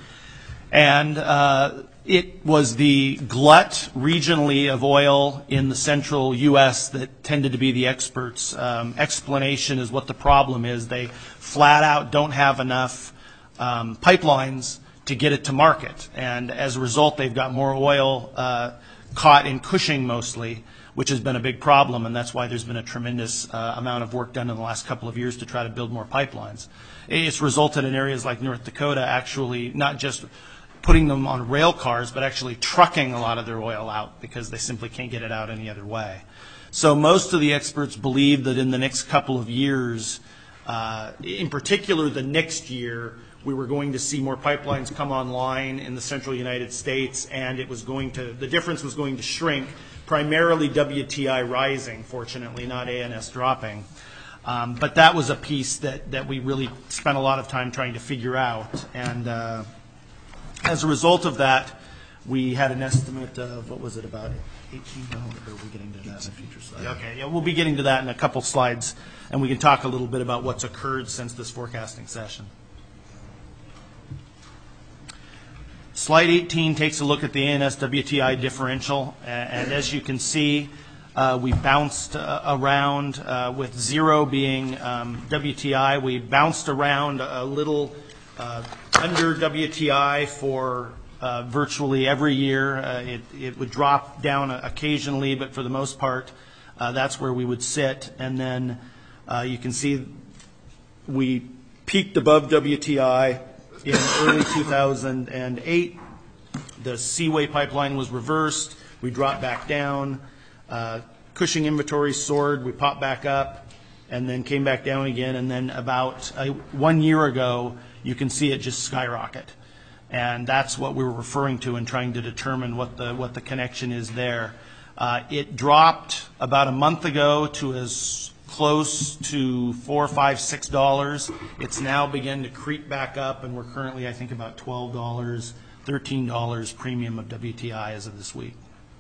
And uh, it was the glut regionally of oil in the central U S that tended to be the experts' um, explanation is what the problem is. They flat out don't have enough um, pipelines to get it to market. And as a result, they've got more oil uh, caught in Cushing mostly, which has been a big problem, and that's why there's been a tremendous uh, amount of work done in the last couple of years to try to build more pipelines. It's resulted in areas like North Dakota actually not just putting them on rail cars, but actually trucking a lot of their oil out because they simply can't get it out any other way. So most of the experts believe that in the next couple of years, uh, in particular the next year, we were going to see more pipelines come online in the central United States, and it was going to, the difference was going to shrink, primarily W T I rising, fortunately, not A N S dropping. Um, but that was a piece that, that we really spent a lot of time trying to figure out. And uh, as a result of that, we had an estimate of, what was it, about eighteen dollars? Or are we getting to that in a future slide? Okay, yeah, we'll be getting to that in a couple slides, and we can talk a little bit about what's occurred since this forecasting session. Slide eighteen takes a look at the A N S W T I differential, and as you can see, uh, we bounced uh, around uh, with zero being um, W T I. We bounced around a little uh, under W T I for uh, virtually every year. Uh, it, it would drop down occasionally, but for the most part, uh, that's where we would sit. And then uh, you can see we peaked above W T I in early two thousand eight. The Seaway pipeline was reversed. We dropped back down. Uh, Cushing inventory soared. We popped back up and then came back down again. And then about uh, one year ago, you can see it just skyrocket. And that's what we were referring to in trying to determine what the, what the connection is there. Uh, it dropped about a month ago to as close to four, five, six dollars. It's now begun to creep back up, and we're currently, I think, about twelve dollars, thirteen dollars premium of W T I as of this week.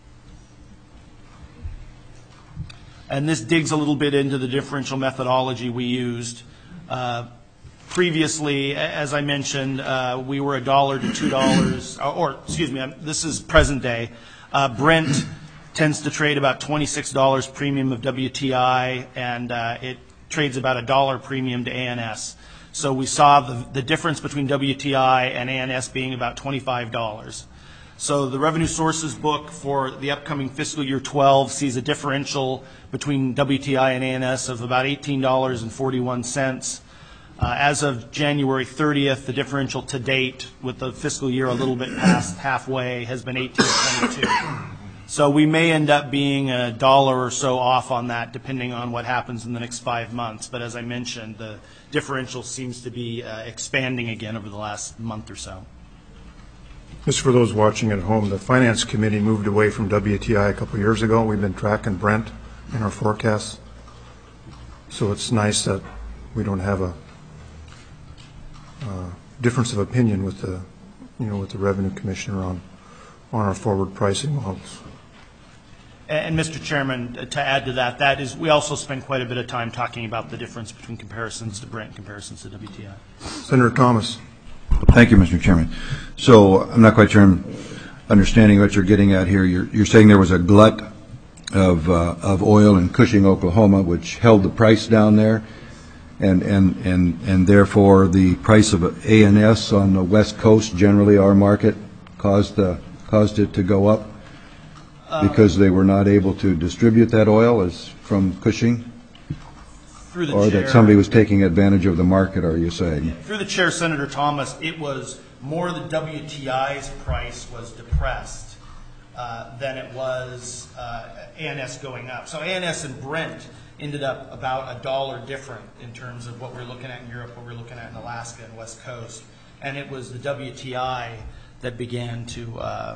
And this digs a little bit into the differential methodology we used. Uh, previously, as I mentioned, uh, we were a dollar to two dollars, or excuse me, this is present day. Uh, Brent tends to trade about twenty-six dollars premium of W T I, and uh, it trades about a dollar premium to A N S. So we saw the, the difference between W T I and A N S being about twenty-five dollars. So the revenue sources book for the upcoming fiscal year twelve sees a differential between W T I and A N S of about eighteen dollars and forty-one cents. Uh, as of January thirtieth, the differential to date, with the fiscal year a little bit past halfway, has been eighteen twenty-two. So we may end up being a dollar or so off on that, depending on what happens in the next five months. But as I mentioned, the differential seems to be uh, expanding again over the last month or so. Just for those watching at home, the Finance Committee moved away from W T I a couple of years ago. We've been tracking Brent in our forecasts. So it's nice that we don't have a uh, difference of opinion with the, you know, with the Revenue Commissioner on, on our forward pricing models. And, Mister Chairman, to add to that, that is, we also spend quite a bit of time talking about the difference between comparisons to Brent and comparisons to W T I. Senator Thomas. Thank you, Mister Chairman. So I'm not quite sure I'm understanding what you're getting at here. You're, you're saying there was a glut of uh, of oil in Cushing, Oklahoma, which held the price down there, and and and and therefore the price of A N S on the West Coast, generally our market, caused the caused it to go up because they were not able to distribute that oil as from Cushing. Through the or chair, that somebody was taking advantage of the market, are you saying? Through the chair, Senator Thomas, it was more the W T I's price was depressed uh, than it was uh, A N S going up. So A N S and Brent ended up about a dollar different in terms of what we're looking at in Europe, what we're looking at in Alaska and West Coast. And it was the W T I that began to uh,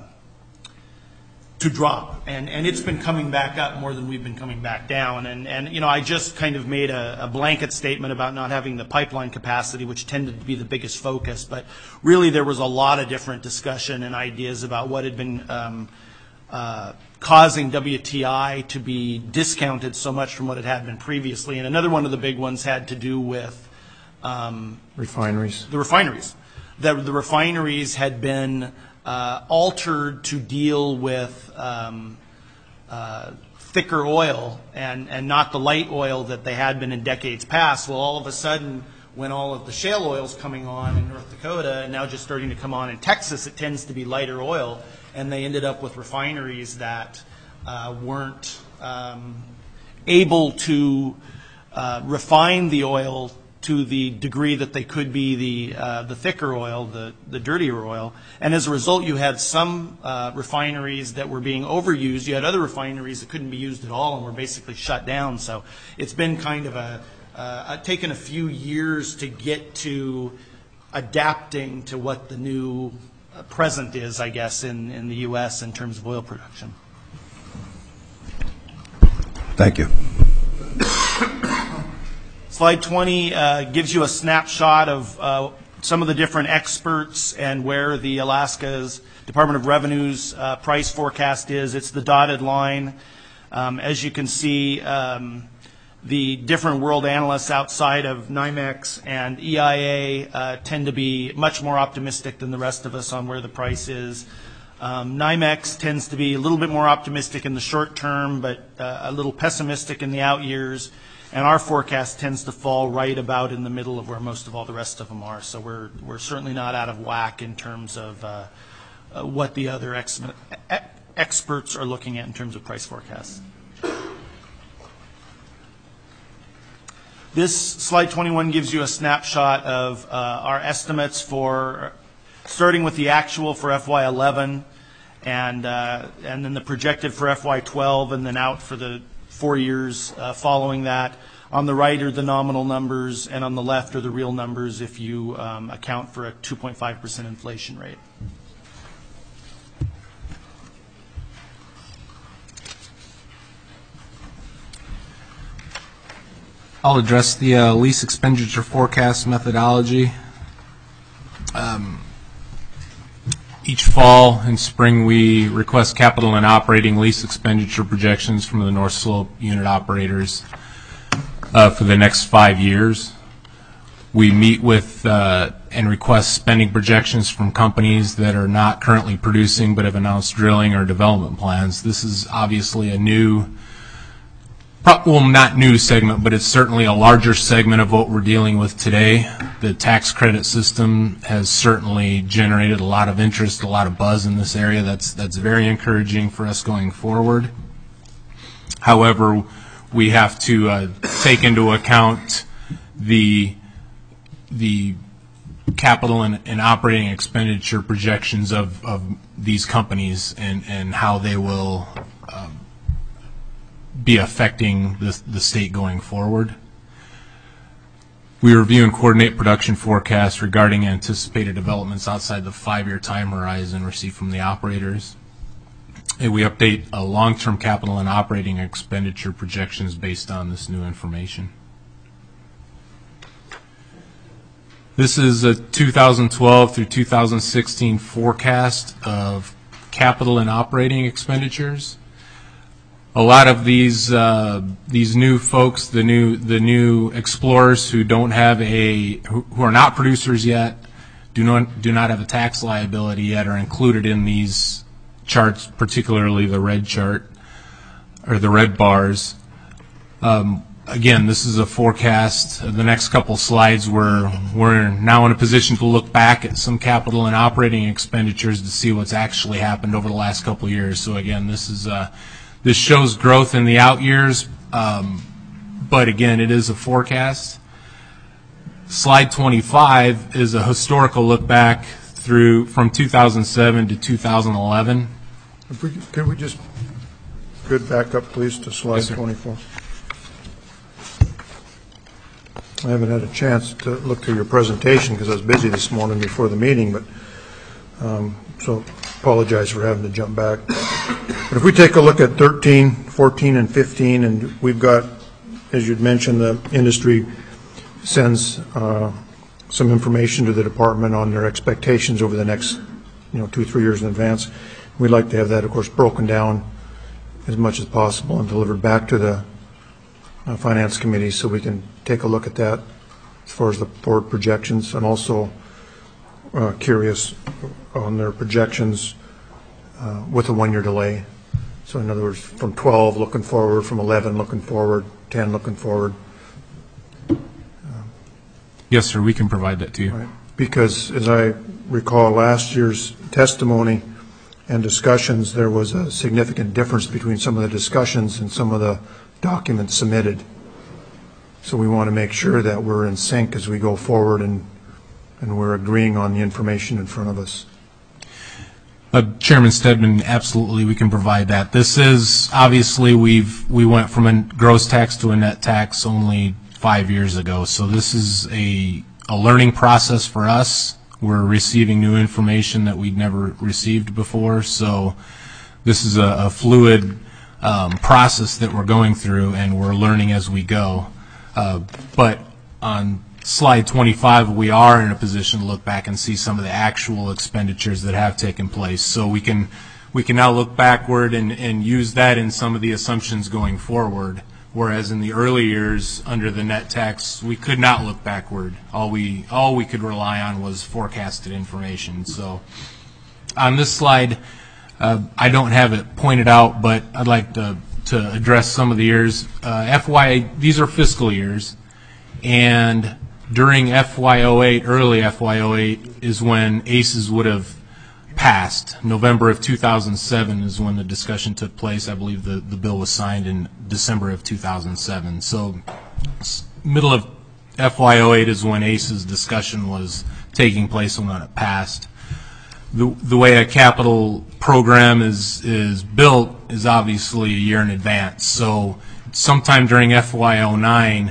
to drop, and and it's been coming back up more than we've been coming back down. And and you know, I just kind of made a, a blanket statement about not having the pipeline capacity, which tended to be the biggest focus, but really there was a lot of different discussion and ideas about what had been um, uh, causing W T I to be discounted so much from what it had been previously. And another one of the big ones had to do with um, refineries. The refineries. The, the refineries had been Uh, altered to deal with um, uh, thicker oil and, and not the light oil that they had been in decades past. Well, all of a sudden, when all of the shale oil's coming on in North Dakota and now just starting to come on in Texas, it tends to be lighter oil, and they ended up with refineries that uh, weren't um, able to uh, refine the oil to the degree that they could be the uh, the thicker oil, the, the dirtier oil. And as a result, you had some uh, refineries that were being overused. You had other refineries that couldn't be used at all and were basically shut down. So it's been kind of a, uh, taken a few years to get to adapting to what the new present is, I guess, in, in the U S in terms of oil production. Thank you. Slide twenty uh, gives you a snapshot of uh, some of the different experts and where the Alaska's Department of Revenue's uh, price forecast is. It's the dotted line. Um, as you can see, um, the different world analysts outside of NYMEX and E I A uh, tend to be much more optimistic than the rest of us on where the price is. Um, NYMEX tends to be a little bit more optimistic in the short term, but uh, a little pessimistic in the out years. And our forecast tends to fall right about in the middle of where most of all the rest of them are. So we're we're certainly not out of whack in terms of uh, uh, what the other ex experts are looking at in terms of price forecasts. This slide twenty-one gives you a snapshot of uh, our estimates for starting with the actual for F Y eleven and uh, and then the projected for F Y twelve and then out for the four years uh, following that. On the right are the nominal numbers, and on the left are the real numbers if you um, account for a two point five percent inflation rate. I'll address the uh, lease expenditure forecast methodology. Um, each fall and spring, we request capital and operating lease expenditure projections from the North Slope unit operators uh, for the next five years. We meet with uh, and request spending projections from companies that are not currently producing but have announced drilling or development plans. This is obviously a new, well, not new segment, but it's certainly a larger segment of what we're dealing with today. The tax credit system has certainly generated a lot of interest, a lot of buzz in this area. That's, that's very encouraging for us going forward. However, we have to uh, take into account the the capital and, and operating expenditure projections of, of these companies and, and how they will um, be affecting the, the state going forward. We review and coordinate production forecasts regarding anticipated developments outside the five-year time horizon received from the operators. And we update a long-term capital and operating expenditure projections based on this new information. This is a two thousand twelve through two thousand sixteen forecast of capital and operating expenditures. A lot of these uh, these new folks, the new the new explorers who don't have a who, who are not producers yet, do not do not have a tax liability yet, are included in these charts, particularly the red chart or the red bars. Um, Again, this is a forecast. The next couple slides, we're, we're now in a position to look back at some capital and operating expenditures to see what's actually happened over the last couple of years. So again, this is uh, this shows growth in the out years, um, but again, it is a forecast. Slide twenty-five is a historical look back through from two thousand seven to two thousand eleven. If we, can we just good back up, please, to slide yes, twenty-four? I haven't had a chance to look through your presentation because I was busy this morning before the meeting, but um, so apologize for having to jump back. But if we take a look at thirteen, fourteen, and fifteen, and we've got, as you'd mentioned, the industry sends uh, some information to the department on their expectations over the next, you know, two, three years in advance. We'd like to have that, of course, broken down as much as possible and delivered back to the uh, Finance Committee so we can take a look at that as far as the forward projections. I'm also uh, curious on their projections uh, with a one-year delay. So in other words, from twelve looking forward, from eleven looking forward, ten looking forward. Yes, sir, we can provide that to you. Right. Because as I recall last year's testimony and discussions, there was a significant difference between some of the discussions and some of the documents submitted. So we want to make sure that we're in sync as we go forward and and we're agreeing on the information in front of us. Uh, Chairman Stedman, absolutely, we can provide that. This is obviously we've we went from a gross tax to a net tax only five years ago. So this is a a learning process for us. We're receiving new information that we'd never received before. So this is a, a fluid um, process that we're going through, and we're learning as we go. Uh, but on slide twenty-five, we are in a position to look back and see some of the actual expenditures that have taken place. So we can we can now look backward and, and use that in some of the assumptions going forward. Whereas in the early years under the net tax, we could not look backward. All we all we could rely on was forecasted information. So on this slide, uh, I don't have it pointed out, but I'd like to to address some of the years. Uh, F Y, these are fiscal years, and during F Y oh eight, early F Y oh eight, is when A C Es would have passed. November of two thousand seven is when the discussion took place. I believe the, the bill was signed in December of two thousand seven. So middle of F Y oh eight is when A C Es discussion was taking place and when it passed. The, the way a capital program is, is built is obviously a year in advance. So sometime during F Y oh nine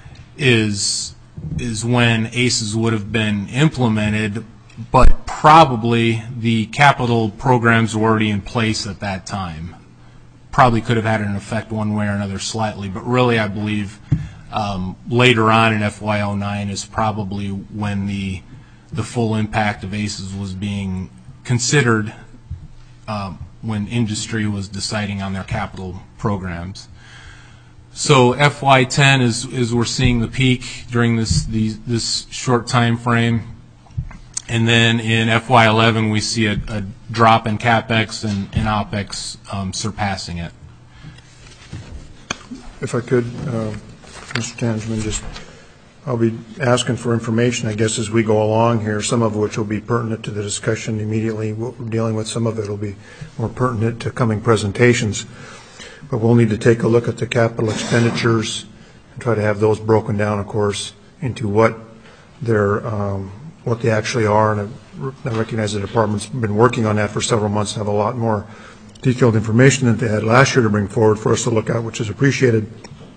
is, is when A C Es would have been implemented, but probably the capital programs were already in place at that time. Probably could have had an effect one way or another slightly, but really I believe Um, later on in F Y oh nine is probably when the the full impact of A C Es was being considered, um, when industry was deciding on their capital programs. So F Y ten is is we're seeing the peak during this these, this short time frame, and then in F Y eleven we see a, a drop in CapEx and, and OpEx um, surpassing it. If I could, uh, Mister Tangeman, just, I'll be asking for information, I guess, as we go along here, some of which will be pertinent to the discussion immediately. What we're dealing with, some of it will be more pertinent to coming presentations. But we'll need to take a look at the capital expenditures and try to have those broken down, of course, into what they're, um, what they actually are. And I recognize the department's been working on that for several months and have a lot more detailed information than they had last year to bring forward for us to look at, which is appreciated.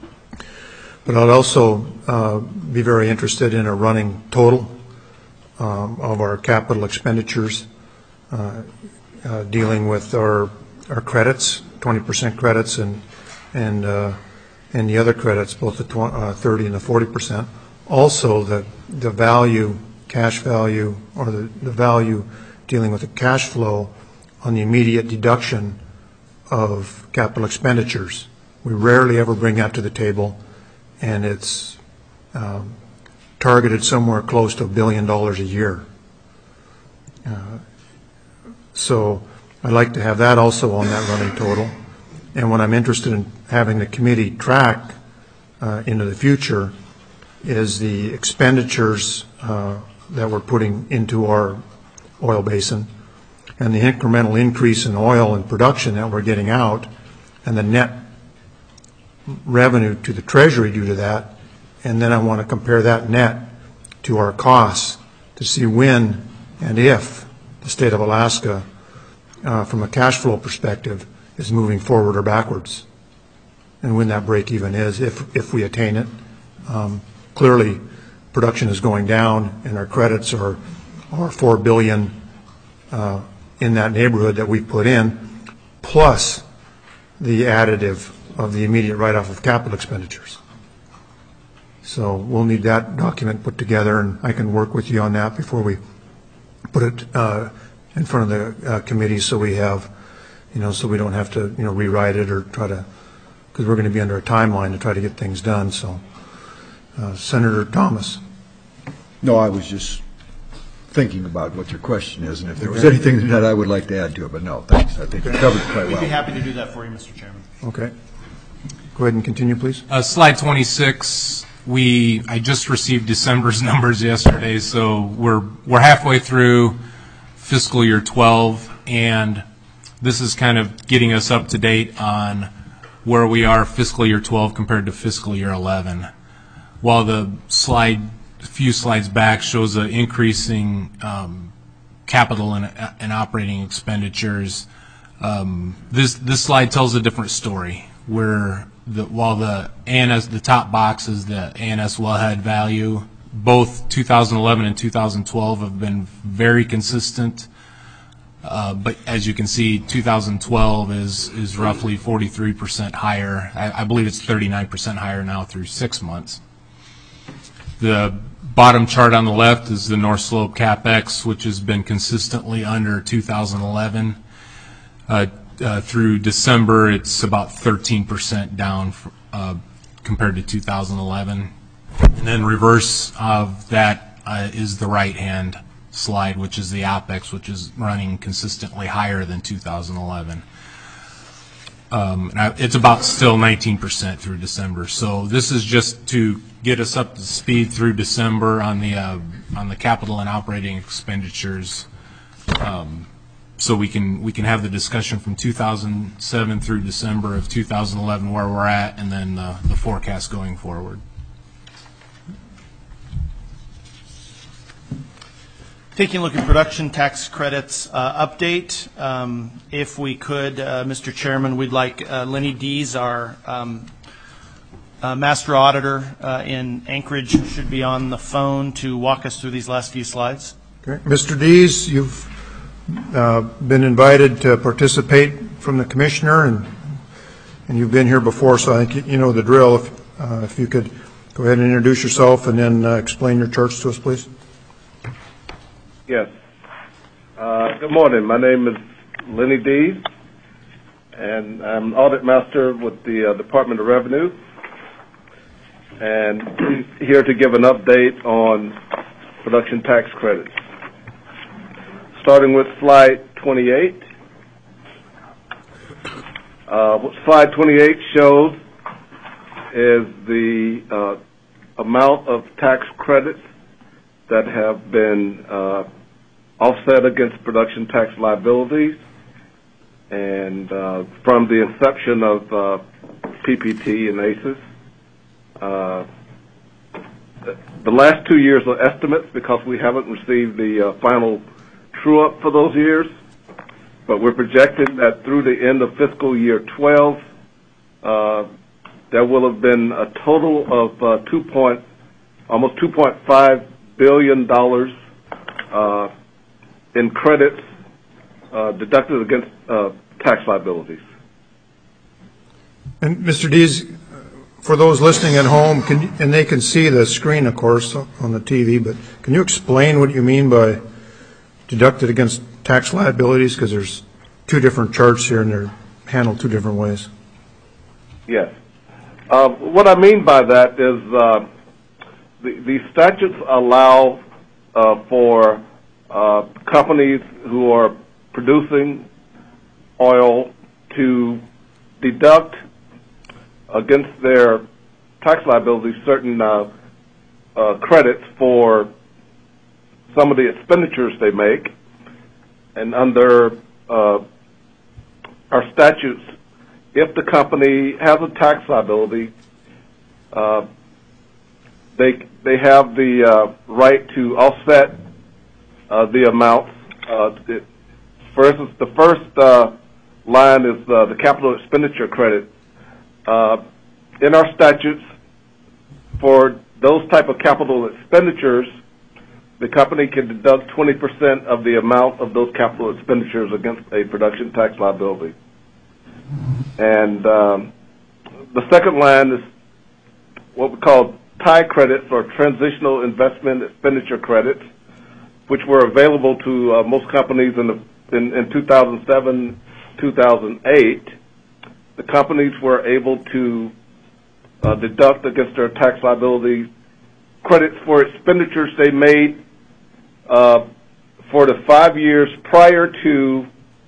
But I'd also uh, be very interested in a running total um, of our capital expenditures, uh, uh, dealing with our our credits, twenty percent credits, and and uh, and the other credits, both the tw- uh, thirty and the forty percent. Also, the the value, cash value, or the, the value dealing with the cash flow on the immediate deduction of capital expenditures. We rarely ever bring that to the table, and it's um, targeted somewhere close to a billion dollars a year. Uh, so I'd like to have that also on that running total. And what I'm interested in having the committee track uh, into the future is the expenditures uh, that we're putting into our oil basin and the incremental increase in oil and production that we're getting out and the net revenue to the Treasury due to that. And then I want to compare that net to our costs to see when and if the state of Alaska, uh, from a cash flow perspective, is moving forward or backwards, and when that break even is, if if we attain it. Um, clearly, production is going down, and our credits are are four billion uh, in that neighborhood that we put in, plus the additive of the immediate write-off of capital expenditures. So we'll need that document put together, and I can work with you on that before we put it uh, in front of the uh, committee, so we have, you know, so we don't have to, you know, rewrite it or try to, because we're going to be under a timeline to try to get things done. So, uh, Senator Thomas. No, I was just thinking about what your question is, and if there was anything that I would like to add to it, but no, thanks. I think you covered it quite well. We'd be happy to do that for you, Mister Chairman. Okay. Go ahead and continue, please. Uh, slide twenty-six. We I just received December's numbers yesterday, so we're we're halfway through fiscal year twelve, and this is kind of getting us up to date on where we are fiscal year twelve compared to fiscal year eleven. While the slide, a few slides back, shows an increasing um, capital and, and operating expenditures, um, this this slide tells a different story. Where the while the A N S, the top box is the A N S wellhead value, both two thousand eleven and two thousand twelve have been very consistent. Uh, but as you can see, two thousand twelve is is roughly forty-three percent higher. I, I believe it's thirty-nine percent higher now through six months. The bottom chart on the left is the North Slope CapEx, which has been consistently under two thousand eleven. Uh, uh, through December, it's about thirteen percent down uh, compared to two thousand eleven. And then reverse of that uh, is the right-hand slide, which is the OpEx, which is running consistently higher than two thousand eleven. Um, and I, it's about still nineteen percent through December. So this is just to get us up to speed through December on the uh, on the capital and operating expenditures, um, so we can we can have the discussion from two thousand seven through December of two thousand eleven where we're at, and then uh, the forecast going forward. Taking a look at production tax credits uh, update, um, if we could, uh, Mister Chairman, we'd like uh, Lenny Dees, our um, uh, master auditor uh, in Anchorage, should be on the phone to walk us through these last few slides. Okay. Mister Dees, you've uh, been invited to participate from the commissioner, and and you've been here before, so I think you know the drill. If, uh, if you could Go ahead and introduce yourself and then uh, explain your church to us, please. Yes. Uh, good morning. My name is Lenny Dees, and I'm audit master with the uh, Department of Revenue, and here to give an update on production tax credits. Starting with slide twenty-eight. Uh, what slide twenty-eight shows is the uh, amount of tax credits that have been uh, offset against production tax liabilities, and uh, from the inception of uh, P P T and A C E S. Uh, the last two years are estimates because we haven't received the uh, final true-up for those years, but we're projecting that through the end of fiscal year twelve, uh, there will have been a total of uh, two point, almost two point five billion dollars uh, in credits uh, deducted against uh, tax liabilities. And Mister Dees, for those listening at home, can you, and they can see the screen, of course, on the T V, but can you explain what you mean by deducted against tax liabilities? Because there's two different charts here and they're handled two different ways. Yes. Uh, what I mean by that is uh, the, the statutes allow uh, for uh, companies who are producing oil to deduct against their tax liabilities certain uh, uh, credits for some of the expenditures they make. And under uh, our statutes, if the company has a tax liability, uh, they they have the uh, right to offset uh, the amounts. Uh, it, for instance, the first uh, line is uh, the capital expenditure credit. Uh, in our statutes, for those type of capital expenditures, the company can deduct twenty percent of the amount of those capital expenditures against a production tax liability. And um, the second line is what we call T I credits, or transitional investment expenditure credits, which were available to uh, most companies in, the, in, in two thousand seven, two thousand eight. The companies were able to uh, deduct against their tax liability credits for expenditures they made uh, for the five years prior to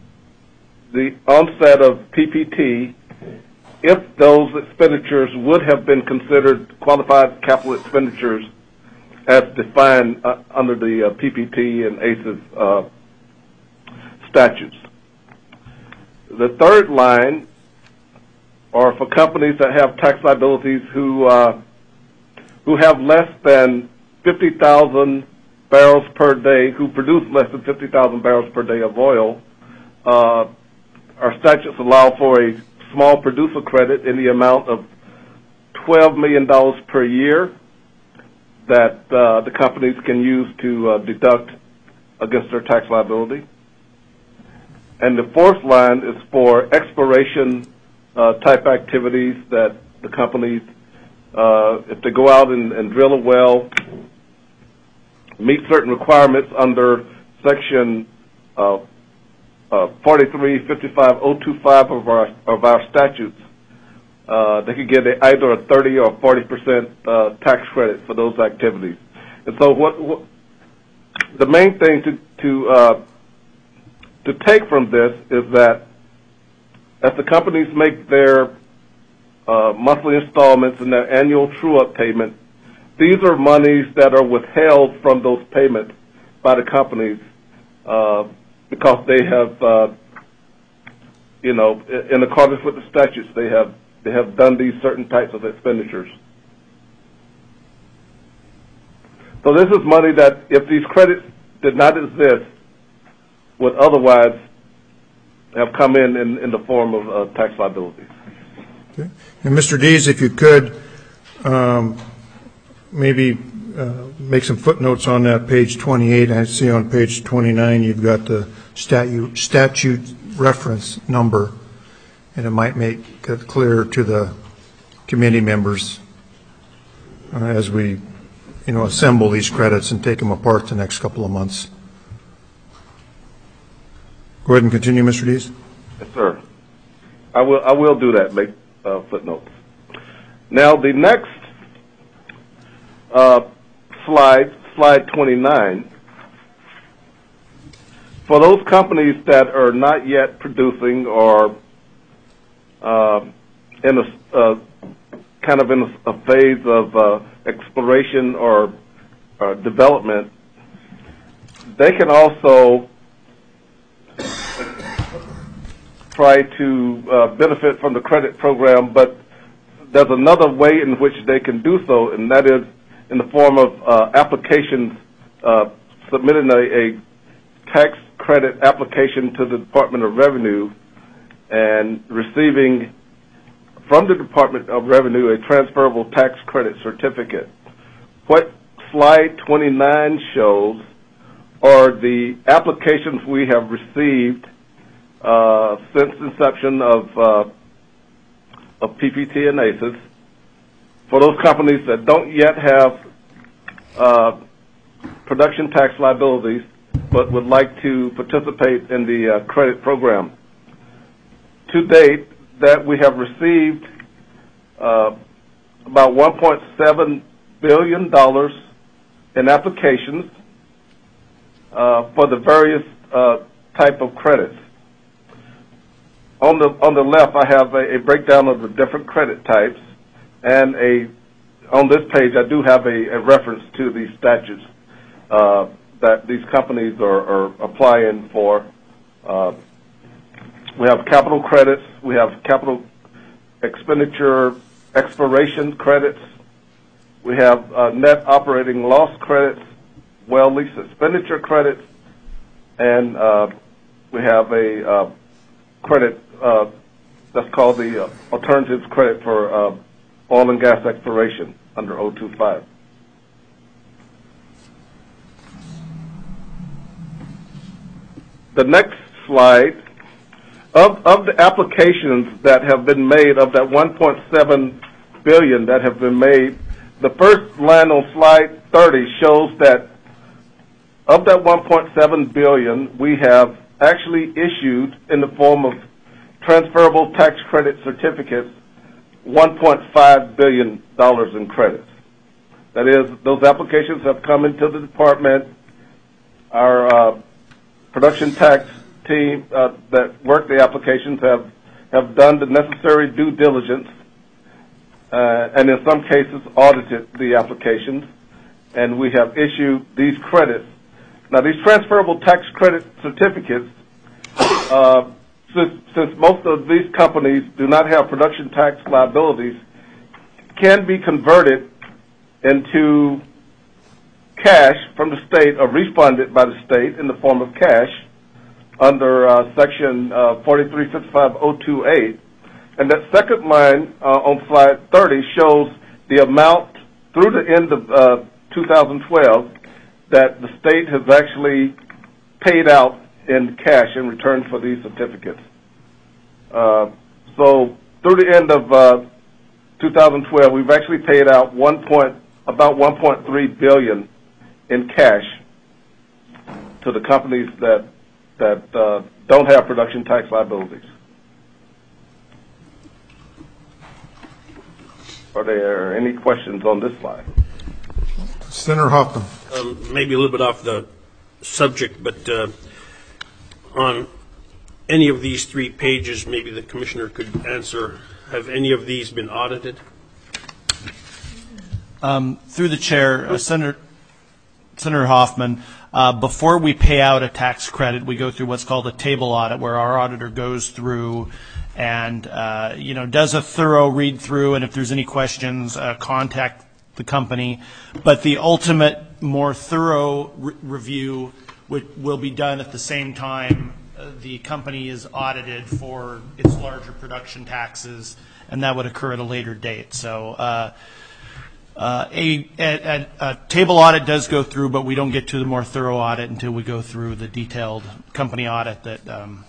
the onset of P P T, if those expenditures would have been considered qualified capital expenditures as defined uh, under the uh, P P T and A C E S uh, statutes. The third line are for companies that have tax liabilities who uh, who have less than fifty thousand barrels per day, who produce less than fifty thousand barrels per day of oil. Uh, our statutes allow for a small producer credit in the amount of twelve million dollars per year that uh, the companies can use to uh, deduct against their tax liability. And the fourth line is for exploration uh, type activities that the companies, uh, if they go out and, and drill a well, meet certain requirements under section uh, uh, forty-three fifty-five oh twenty-five of our of our statutes, uh, they could get a, either a thirty or forty percent uh, tax credit for those activities. And so, what, what the main thing to to uh, to take from this is that as the companies make their uh, monthly installments and their annual true-up payment, these are monies that are withheld from those payments by the companies uh, because they have, uh, you know, in accordance with the statutes, they have they have done these certain types of expenditures. So this is money that, if these credits did not exist, would otherwise have come in in, in the form of uh, tax liabilities. Okay. And Mister Dees, if you could, um, maybe uh, make some footnotes on that page twenty-eight. I see on page twenty-nine you've got the statute, statute reference number, and it might make it clearer to the committee members uh, as we, you know, assemble these credits and take them apart the next couple of months. Go ahead and continue, Mister Dees. Yes, sir. I will. I will do that. Make uh, footnotes. Now, the next uh, slide, slide twenty-nine. For those companies that are not yet producing or uh, in a uh, kind of in a, a phase of uh, exploration or uh, development, they can also try to uh, benefit from the credit program, but there's another way in which they can do so, and that is in the form of uh, applications, uh, submitting a, a tax credit application to the Department of Revenue and receiving from the Department of Revenue a transferable tax credit certificate. What slide twenty-nine shows are the applications we have received uh, since inception of, uh, of P P T and A C E S for those companies that don't yet have uh, production tax liabilities but would like to participate in the uh, credit program. To date, that we have received uh, about one point seven billion dollars in applications uh, for the various uh, type of credits. On the on the left, I have a, a breakdown of the different credit types, and a on this page, I do have a, a reference to these statutes uh, that these companies are, are applying for. Uh, we have capital credits, we have capital expenditure expiration credits, we have uh, net operating loss credits, well lease expenditure credits, and uh, we have a uh, credit uh, that's called the uh, alternatives credit for uh, oil and gas exploration under oh two five. The next slide, of, of the applications that have been made, of that one point seven billion dollars that have been made, the first line on slide thirty shows that of that one point seven billion dollars, we have actually issued in the form of transferable tax credit certificates one point five billion dollars in credits. That is, those applications have come into the department. Our uh, production tax team uh, that work the applications have, have done the necessary due diligence uh, and in some cases audited the applications, and we have issued these credits. Now, these transferable tax credit certificates, uh, since, since most of these companies do not have production tax liabilities, can be converted into cash from the state or refunded by the state in the form of cash under uh, section uh, forty-three fifty-five oh two eight. And that second line uh, on slide thirty shows the amount through the end of uh, two thousand twelve that the state has actually paid out in cash in return for these certificates. Uh, so through the end of uh, two thousand twelve, we've actually paid out one point, about one point three billion dollars in cash to the companies that that uh, don't have production tax liabilities. Are there any questions on this slide? Senator Hoffman. Um, maybe a little bit off the subject, but uh, on any of these three pages, maybe the commissioner could answer, have any of these been audited? Um, through the chair, uh, Senator, Senator Hoffman, uh, before we pay out a tax credit, we go through what's called a table audit, where our auditor goes through and uh, you know does a thorough read through, and if there's any questions, uh, contact the company. But the ultimate, more thorough re review would, will be done at the same time uh, the company is audited for its larger production taxes, and that would occur at a later date. So. Uh, Uh, a, a, a table audit does go through, but we don't get to the more thorough audit until we go through the detailed company audit that. Um,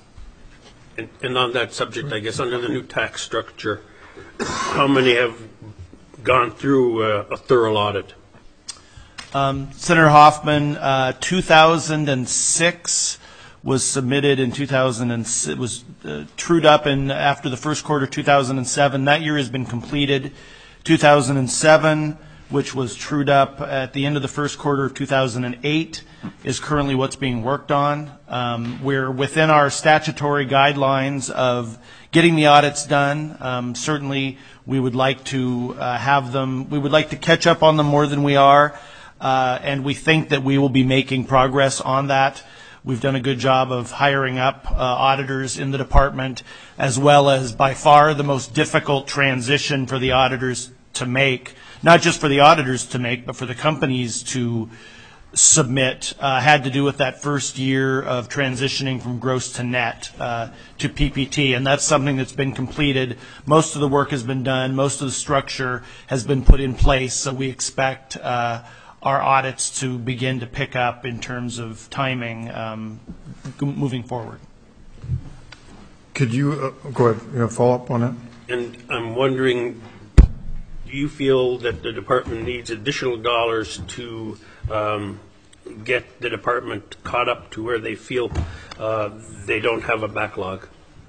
and, and on that subject, I guess under the new tax structure, how many have gone through uh, a thorough audit? Um, Senator Hoffman, uh, two thousand six was submitted in two thousand and it was uh, trued up in after the first quarter of two thousand seven. That year has been completed. two thousand seven, which was trued up at the end of the first quarter of two thousand eight, is currently what's being worked on. Um, we're within our statutory guidelines of getting the audits done. Um, certainly, we would like to uh, have them. We would like to catch up on them more than we are. Uh, and we think that we will be making progress on that. We've done a good job of hiring up uh, auditors in the department, as well as by far the most difficult transition for the auditors to make, not just for the auditors to make, but for the companies to submit, uh, had to do with that first year of transitioning from gross to net uh, to P P T, and that's something that's been completed. Most of the work has been done. Most of the structure has been put in place, so we expect uh, our audits to begin to pick up in terms of timing um, moving forward. Could you uh, go ahead, you know, follow up on that? And I'm wondering, do you feel that the department needs additional dollars to um, get the department caught up to where they feel uh, they don't have a backlog?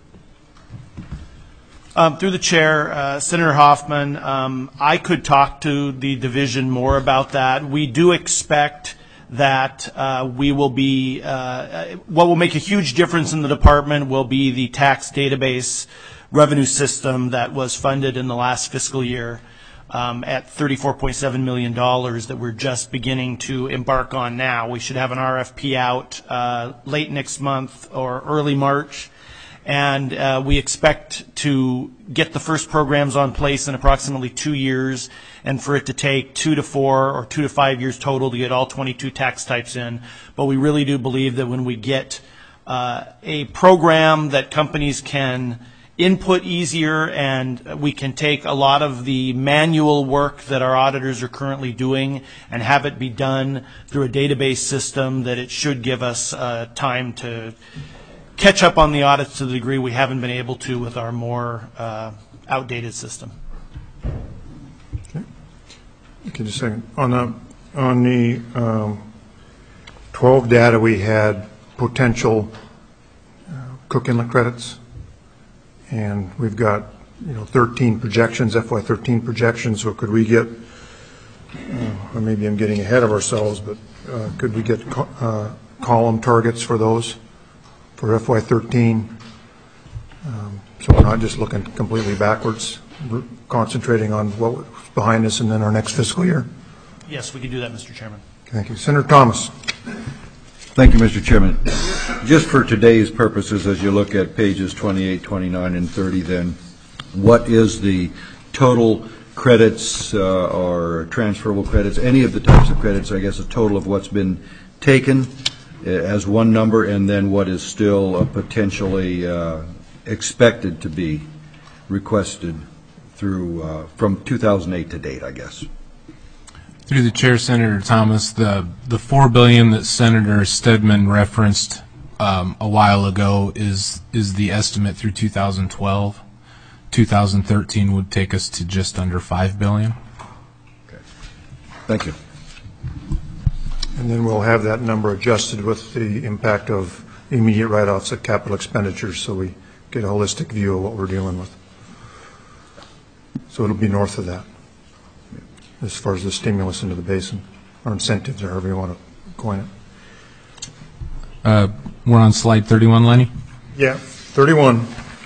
Um, through the chair, uh, Senator Hoffman, um, I could talk to the division more about that. We do expect that uh, we will be, uh, what will make a huge difference in the department will be the tax database revenue system that was funded in the last fiscal year um, at thirty-four point seven million dollars that we're just beginning to embark on now. We should have an R F P out uh, late next month or early March. And uh, we expect to get the first programs on place in approximately two years, and for it to take two to four or two to five years total to get all twenty-two tax types in. But we really do believe that when we get uh, a program that companies can input easier, and we can take a lot of the manual work that our auditors are currently doing and have it be done through a database system, that it should give us uh, time to catch up on the audits to the degree we haven't been able to with our more uh, outdated system. Okay. Okay, just a second. On the, on the um, twelve data, we had potential uh, Cook Inlet credits, and we've got, you know, thirteen projections, F Y thirteen projections. So could we get, uh, or maybe I'm getting ahead of ourselves, but uh, could we get co uh, column targets for those? For F Y thirteen, um, so we're not just looking completely backwards, we're concentrating on what's behind us and then our next fiscal year. Yes, we can do that, Mister Chairman. Thank you. Senator Thomas. Thank you, Mister Chairman. Just for today's purposes, as you look at pages twenty-eight, twenty-nine, and thirty, then, what is the total credits uh, or transferable credits, any of the types of credits, I guess, a total of what's been taken as one number, and then what is still uh, potentially uh, expected to be requested through uh, from two thousand eight to date, I guess. Through the chair, Senator Thomas, the the four billion that Senator Stedman referenced um, a while ago is is the estimate through two thousand twelve. two thousand thirteen would take us to just under five billion. Okay. Thank you. And then we'll have that number adjusted with the impact of immediate write-offs of capital expenditures, so we get a holistic view of what we're dealing with. So it'll be north of that, as far as the stimulus into the basin, or incentives, or however you want to coin it. Uh, we're on slide thirty-one, Lenny? Yeah, thirty-one.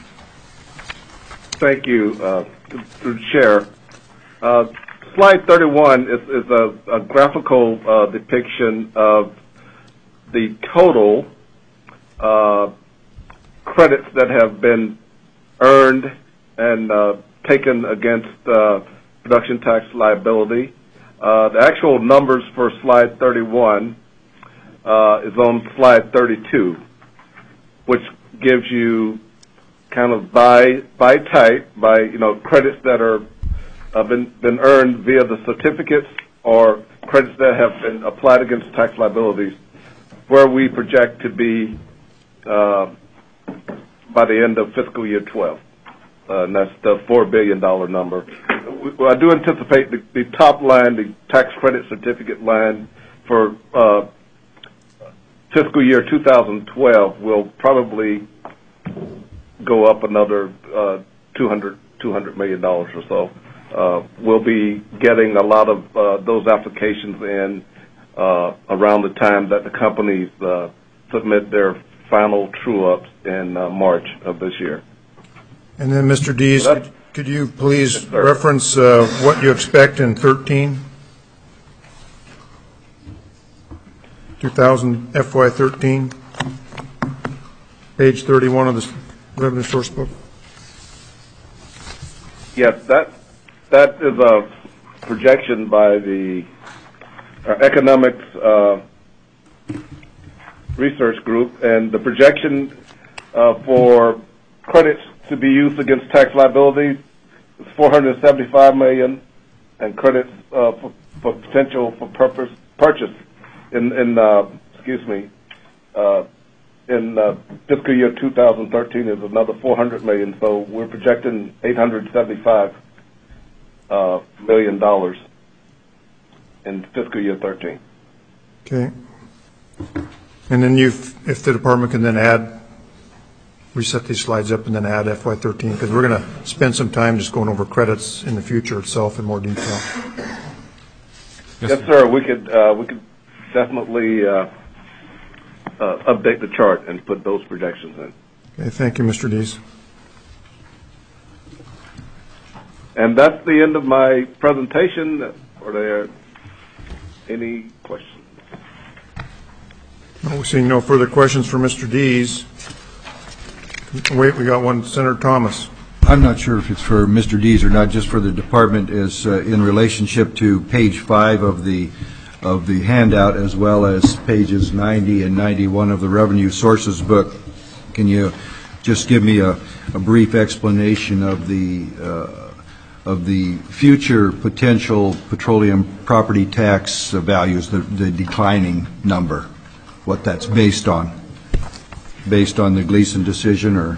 Thank you, uh, through the chair. Uh, Slide thirty-one is, is a, a graphical uh, depiction of the total uh, credits that have been earned and uh, taken against uh, production tax liability. Uh, the actual numbers for slide thirty-one uh, is on slide thirty-two, which gives you kind of by by type, by you know credits that are Uh, been, been earned via the certificates or credits that have been applied against tax liabilities, where we project to be uh, by the end of fiscal year twelve. Uh, and that's the four billion dollar number. we- I do anticipate the, the top line, the tax credit certificate line for uh, fiscal year two thousand twelve will probably go up another uh, two hundred million dollars or so. Uh, we'll be getting a lot of uh, those applications in uh, around the time that the companies uh, submit their final true-ups in uh, March of this year. And then, Mister Dees, Well, that's- could you please Yes, sir. reference uh, what you expect in thirteen? two thousand F Y thirteen, page thirty-one of the revenue source book. Yes, that that is a projection by the uh, economics uh, research group, and the projection uh, for credits to be used against tax liabilities is four hundred seventy-five million, and credits uh, for, for potential for purpose purchase in in uh, excuse me uh, in uh, fiscal year two thousand thirteen is another four hundred million. So we're projecting eight hundred seventy-five uh, million dollars in fiscal year thirteen. Okay. And then you, if the department can then add, reset these slides up and then add F Y thirteen, because we're going to spend some time just going over credits in the future itself in more detail. Yes, sir. We could uh, we could definitely uh, uh, update the chart and put those projections in. Okay, thank you, Mister Dees. And that's the end of my presentation. Are there any questions? No, seeing no further questions for Mister Dees. Wait, we got one, Senator Thomas. I'm not sure if it's for Mister Dees or not, just for the department, is uh, in relationship to page five of the of the handout, as well as pages ninety and ninety-one of the revenue sources book. Can you just give me a, a brief explanation of the uh, of the future potential petroleum property tax uh, values, the, the declining number, what that's based on, based on the Gleason decision, or?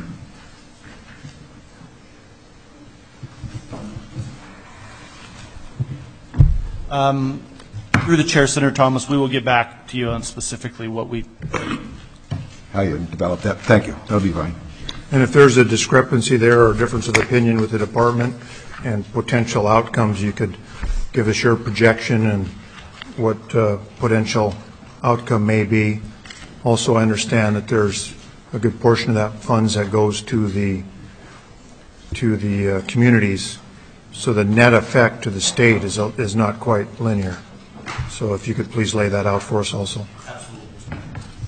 Um, through the chair, Senator Thomas, we will get back to you on specifically what we. How you develop that. Thank you. That'll be fine. And if there's a discrepancy there or difference of opinion with the department and potential outcomes, you could give us your projection and what uh, potential outcome may be. Also, I understand that there's a good portion of that funds that goes to the to the uh, communities. So the net effect to the state is is not quite linear. So if you could please lay that out for us also. Absolutely.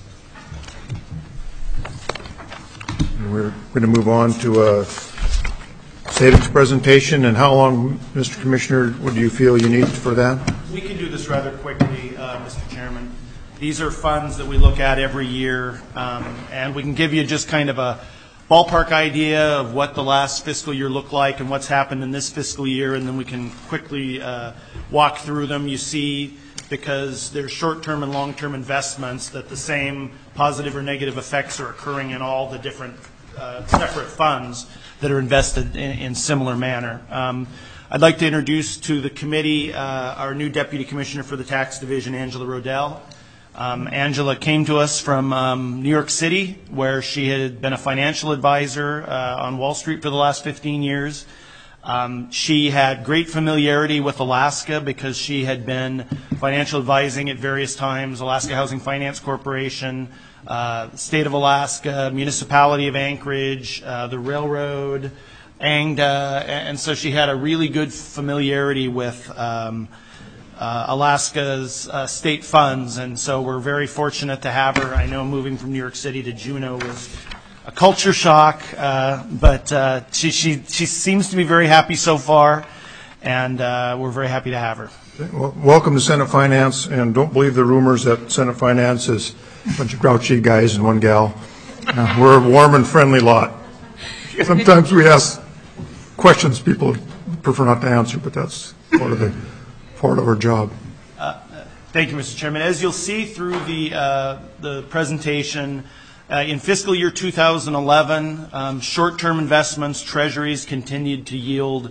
And we're going to move on to a savings presentation. And how long, Mister Commissioner, would you feel you need for that? We can do this rather quickly, uh, Mister Chairman. These are funds that we look at every year, um, and we can give you just kind of a ballpark idea of what the last fiscal year looked like and what's happened in this fiscal year, and then we can quickly uh, walk through them. You see, because they're short-term and long-term investments, that the same positive or negative effects are occurring in all the different uh, separate funds that are invested in, in similar manner. Um, I'd like to introduce to the committee uh, our new Deputy Commissioner for the Tax Division, Angela Rodell. Um, Angela came to us from um, New York City, where she had been a financial advisor uh, on Wall Street for the last fifteen years. Um, she had great familiarity with Alaska because she had been financial advising at various times, Alaska Housing Finance Corporation, uh, State of Alaska, Municipality of Anchorage, uh, the railroad, A N G D A, and so she had a really good familiarity with um, Uh, Alaska's uh, state funds, and so we're very fortunate to have her. I know moving from New York City to Juneau was a culture shock, uh, but uh, she, she, she seems to be very happy so far, and uh, we're very happy to have her. Well, welcome to Senate Finance, and don't believe the rumors that Senate Finance is a bunch of grouchy guys and one gal. Uh, we're a warm and friendly lot. Sometimes we ask questions people prefer not to answer, but that's part of the part of our job. Uh, thank you, Mister Chairman. As you'll see through the uh, the presentation, uh, in fiscal year two thousand eleven, um, short-term investments, treasuries continued to yield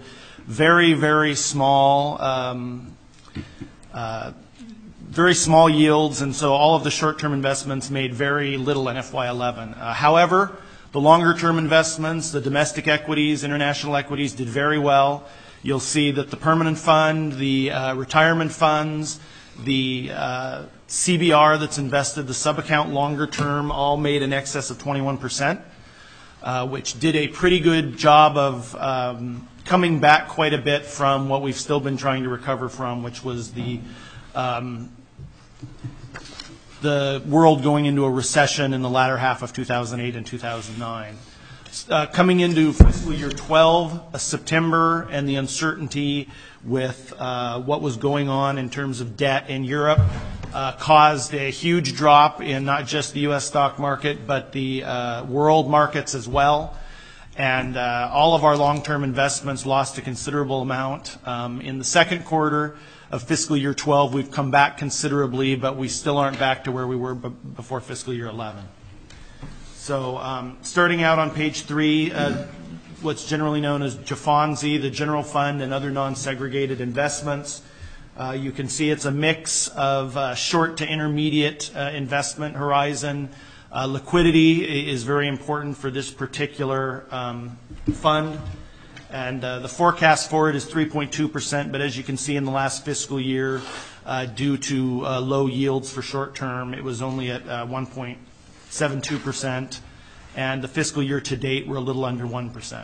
very, very small, um, uh, very small yields, and so all of the short-term investments made very little in F Y eleven. Uh, however, the longer-term investments, the domestic equities, international equities, did very well. You'll see that the permanent fund, the uh, retirement funds, the uh, C B R that's invested, the sub-account longer term, all made in excess of twenty-one percent, uh, which did a pretty good job of um, coming back quite a bit from what we've still been trying to recover from, which was the um, the world going into a recession in the latter half of two thousand eight and two thousand nine. Uh, coming into fiscal year twelve, uh, September, and the uncertainty with uh, what was going on in terms of debt in Europe uh, caused a huge drop in not just the U S stock market, but the uh, world markets as well. And uh, all of our long-term investments lost a considerable amount. Um, in the second quarter of fiscal year twelve, we've come back considerably, but we still aren't back to where we were b- before fiscal year eleven. So um, starting out on page three, uh, what's generally known as J F O N S I, the general fund and other non-segregated investments. Uh, you can see it's a mix of uh, short to intermediate uh, investment horizon. Uh, liquidity is very important for this particular um, fund. And uh, the forecast for it is three point two percent, but as you can see in the last fiscal year, uh, due to uh, low yields for short term, it was only at uh, one point seven two percent, and the fiscal year to date, we're a little under one percent.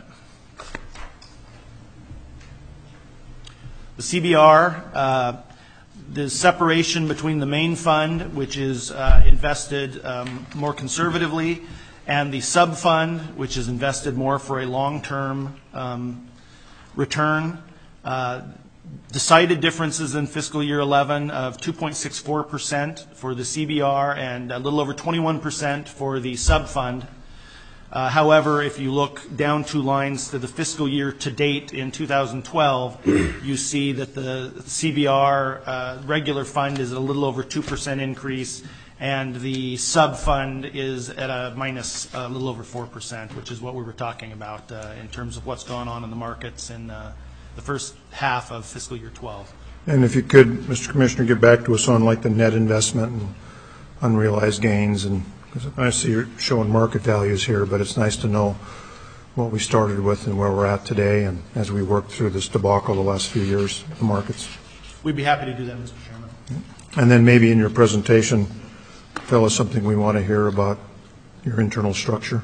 The C B R, uh, the separation between the main fund, which is uh, invested um, more conservatively, and the sub-fund, which is invested more for a long-term um, return. Uh, decided differences in fiscal year eleven of two point six four percent for the C B R and a little over twenty-one percent for the sub-fund. Uh, however, if you look down two lines to the fiscal year to date in two thousand twelve, you see that the C B R uh, regular fund is at a little over two percent increase, and the sub-fund is at a minus a little over four percent, which is what we were talking about uh, in terms of what's going on in the markets in uh, the first half of fiscal year twelve. And if you could, Mister Commissioner, get back to us on like the net investment and unrealized gains, and because I see you're showing market values here, but it's nice to know what we started with and where we're at today, and as we work through this debacle the last few years, the markets. We'd be happy to do that, Mister Chairman. And then maybe in your presentation, tell us something we want to hear about your internal structure.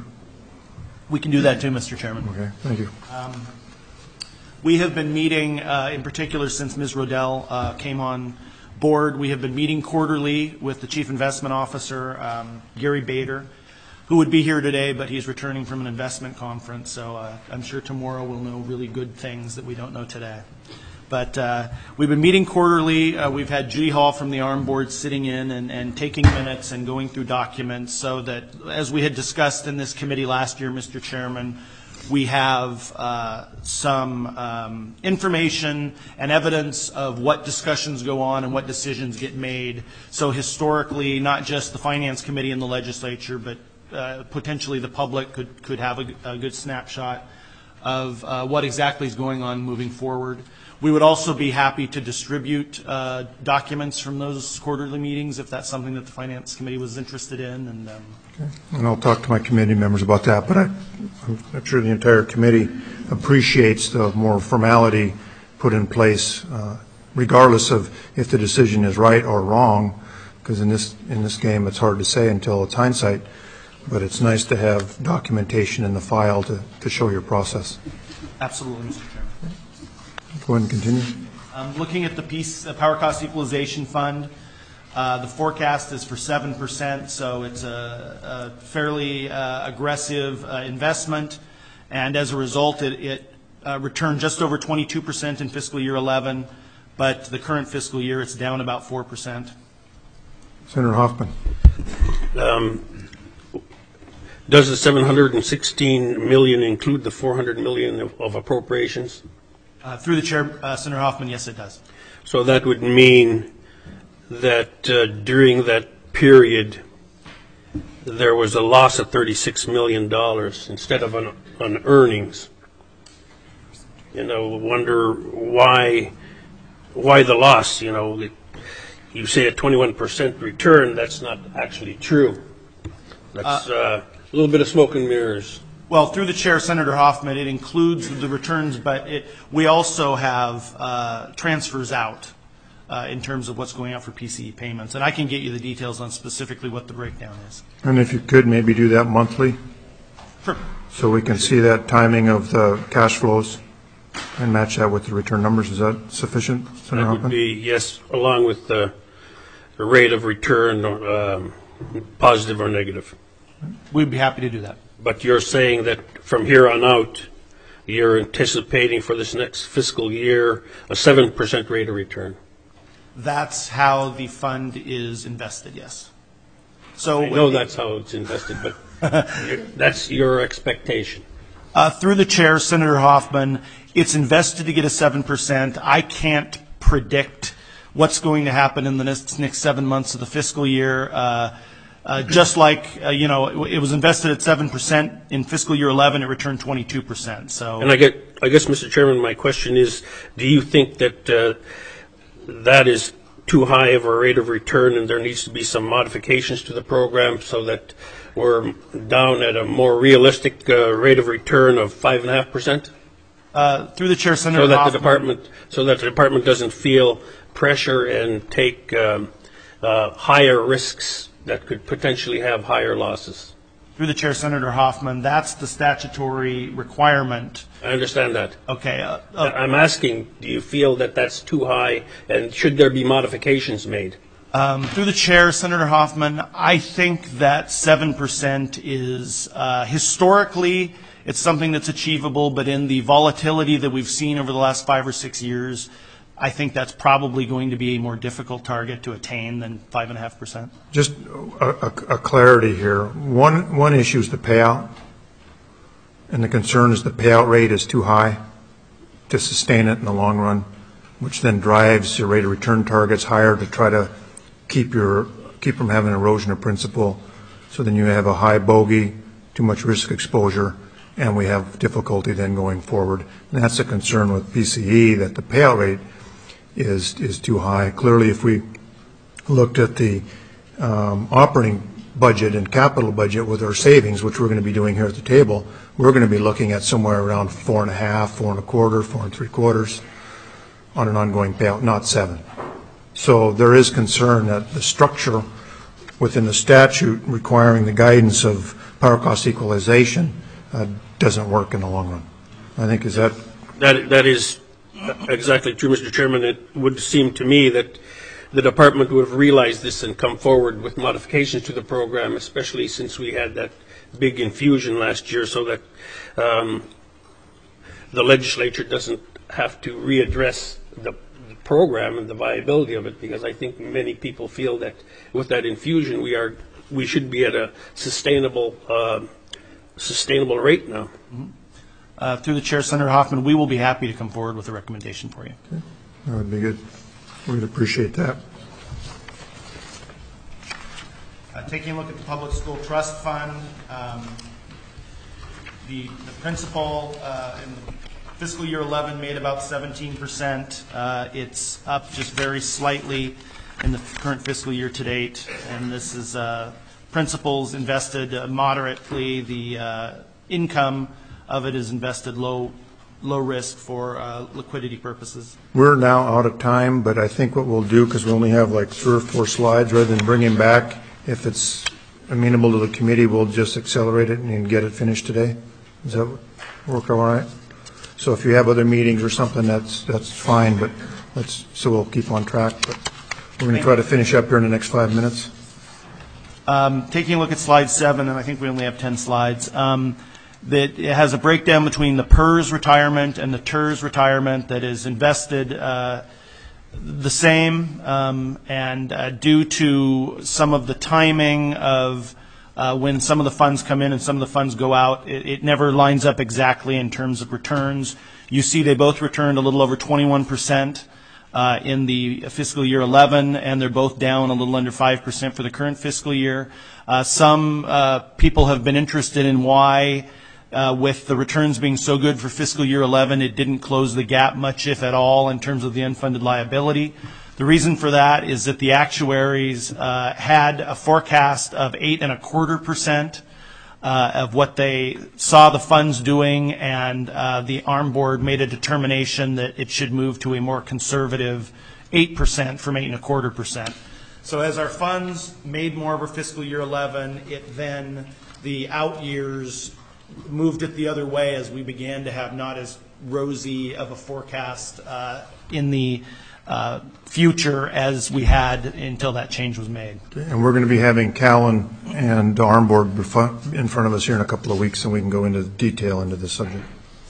We can do that too, Mister Chairman. Okay, thank you. Um, we have been meeting, uh, in particular since Miz Rodell uh, came on board, we have been meeting quarterly with the Chief Investment Officer, um, Gary Bader, who would be here today, but he's returning from an investment conference, so uh, I'm sure tomorrow we'll know really good things that we don't know today. But uh, we've been meeting quarterly. Uh, we've had Judy Hall from the ARM board sitting in and, and taking minutes and going through documents so that, as we had discussed in this committee last year, Mister Chairman, we have uh, some um, information and evidence of what discussions go on and what decisions get made. So historically, not just the Finance Committee and the legislature, but uh, potentially the public could, could have a, a good snapshot of uh, what exactly is going on moving forward. We would also be happy to distribute uh, documents from those quarterly meetings if that's something that the Finance Committee was interested in. And, um, okay. And I'll talk to my committee members about that, but I, I'm sure the entire committee appreciates the more formality put in place, uh, regardless of if the decision is right or wrong, because in this, in this game it's hard to say until it's hindsight, but it's nice to have documentation in the file to, to show your process. Absolutely, Mister Chairman. Go ahead and continue. Um, looking at the piece, uh, Power Cost Equalization Fund, uh, the forecast is for seven percent, so it's a, a fairly uh, aggressive uh, investment, and as a result, it, it uh, returned just over twenty-two percent in fiscal year eleven, but the current fiscal year, it's down about four percent. Senator Hoffman. Um, does the seven hundred sixteen million dollars include the four hundred million dollars of, of appropriations? Uh, through the chair, uh, Senator Hoffman, yes, it does. So that would mean that uh, during that period, there was a loss of thirty-six million dollars instead of an, an earnings. you know, wonder why, why the loss, you know. It, you say a twenty-one percent return, that's not actually true. That's uh, a little bit of smoke and mirrors. Well, through the chair, Senator Hoffman, it includes the returns, but it, we also have uh, transfers out uh, in terms of what's going out for P C E payments. And I can get you the details on specifically what the breakdown is. And if you could, maybe do that monthly, Sure. so we can see that timing of the cash flows and match that with the return numbers. Is that sufficient, Senator That would Hoffman? be, yes, along with the, the rate of return, um, positive or negative. We'd be happy to do that. But you're saying that from here on out, you're anticipating for this next fiscal year a seven percent rate of return. That's how the fund is invested, yes. So I know that's how it's invested, but you're- that's your expectation. Uh, through the chair, Senator Hoffman, it's invested to get a seven percent. I can't predict what's going to happen in the next, next seven months of the fiscal year. Uh, uh, just like, uh, you know, it, it was invested at seven percent in fiscal year eleven, it returned twenty-two percent. So, And I get, I guess, Mister Chairman, my question is, do you think that uh, that is too high of a rate of return and there needs to be some modifications to the program so that we're down at a more realistic uh, rate of return of five and a half percent? uh, through the chair, Senator So that the Hoffman. department, so that the department doesn't feel pressure and take um, uh, higher risks that could potentially have higher losses. Through the chair, Senator Hoffman, that's the statutory requirement. I understand that. Okay. Uh, uh, I'm asking, do you feel that that's too high, and should there be modifications made? Um, through the chair, Senator Hoffman, I think that seven percent is uh, historically, it's something that's achievable, but in the volatility that we've seen over the last five or six years, I think that's probably going to be a more difficult target to attain than five and a half percent. Just a, a, a clarity here. One, one issue is the payout, and the concern is the payout rate is too high to sustain it in the long run, which then drives your rate of return targets higher to try to keep your keep from having erosion of principal. So then you have a high bogey, too much risk exposure, and we have difficulty then going forward. And that's a concern with P C E, that the payout rate is is too high. Clearly, if we looked at the um, operating budget and capital budget with our savings, which we're going to be doing here at the table, we're going to be looking at somewhere around four and a half, four and a quarter, four and three quarters on an ongoing payout, not seven. So there is concern that the structure within the statute requiring the guidance of power cost equalization uh, doesn't work in the long run. I think is that That that is exactly true, Mister Chairman. It would seem to me that the department would have realized this and come forward with modifications to the program, especially since we had that big infusion last year, so that um, the legislature doesn't have to readdress the, the program and the viability of it, because I think many people feel that with that infusion we are we should be at a sustainable uh, sustainable rate now. Mm-hmm. Uh, through the chair, Senator Hoffman, we will be happy to come forward with a recommendation for you. Okay. That would be good. We'd appreciate that. Uh, taking a look at the Public School Trust Fund, um, the, the principal uh, in fiscal year eleven made about seventeen percent. Uh, it's up just very slightly in the current fiscal year to date, and this is uh, principals invested uh, moderately. The uh, income of it is invested low low risk for uh, liquidity purposes. We're now out of time, but I think what we'll do, because we only have like three or four slides, rather than bring him back, if it's amenable to the committee, we'll just accelerate it and get it finished today. Does that work all right? So if you have other meetings or something, that's that's fine, but let's, so we'll keep on track. But we're going to try to finish up here in the next five minutes. Um, taking a look at slide seven, and I think we only have ten slides, um, that it has a breakdown between the P E R S retirement and the T E R S retirement that is invested uh, the same, um, and uh, due to some of the timing of uh, when some of the funds come in and some of the funds go out, it, it never lines up exactly in terms of returns. You see they both returned a little over twenty-one percent uh, in the fiscal year eleven, and they're both down a little under five percent for the current fiscal year. Uh, some uh, people have been interested in why Uh, with the returns being so good for fiscal year eleven, it didn't close the gap much, if at all, in terms of the unfunded liability. The reason for that is that the actuaries uh, had a forecast of eight and a quarter percent uh, of what they saw the funds doing, and uh, the ARM board made a determination that it should move to a more conservative eight percent from eight and a quarter percent. So as our funds made more over fiscal year eleven, it then, the out years moved it the other way as we began to have not as rosy of a forecast uh, in the uh, future as we had until that change was made. And we're going to be having Callan and the ARM board in front of us here in a couple of weeks, and we can go into detail into this subject.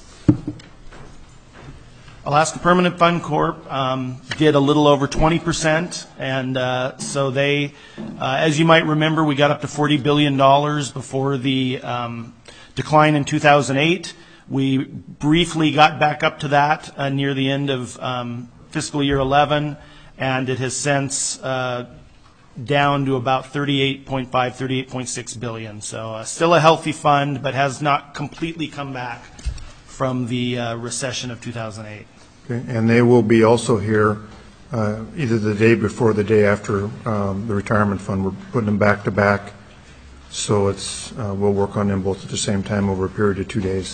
Alaska Permanent Fund Corp um, did a little over twenty percent, and uh, so they, uh, as you might remember, we got up to forty billion dollars before the um, decline in two thousand eight. We briefly got back up to that uh, near the end of um, fiscal year eleven, and it has since uh, down to about thirty-eight point five, thirty-eight point six billion. So uh, still a healthy fund, but has not completely come back from the uh, recession of two thousand eight. Okay. And they will be also here uh, either the day before or the day after um, the retirement fund. We're putting them back to back. So it's uh, we'll work on them both at the same time over a period of two days.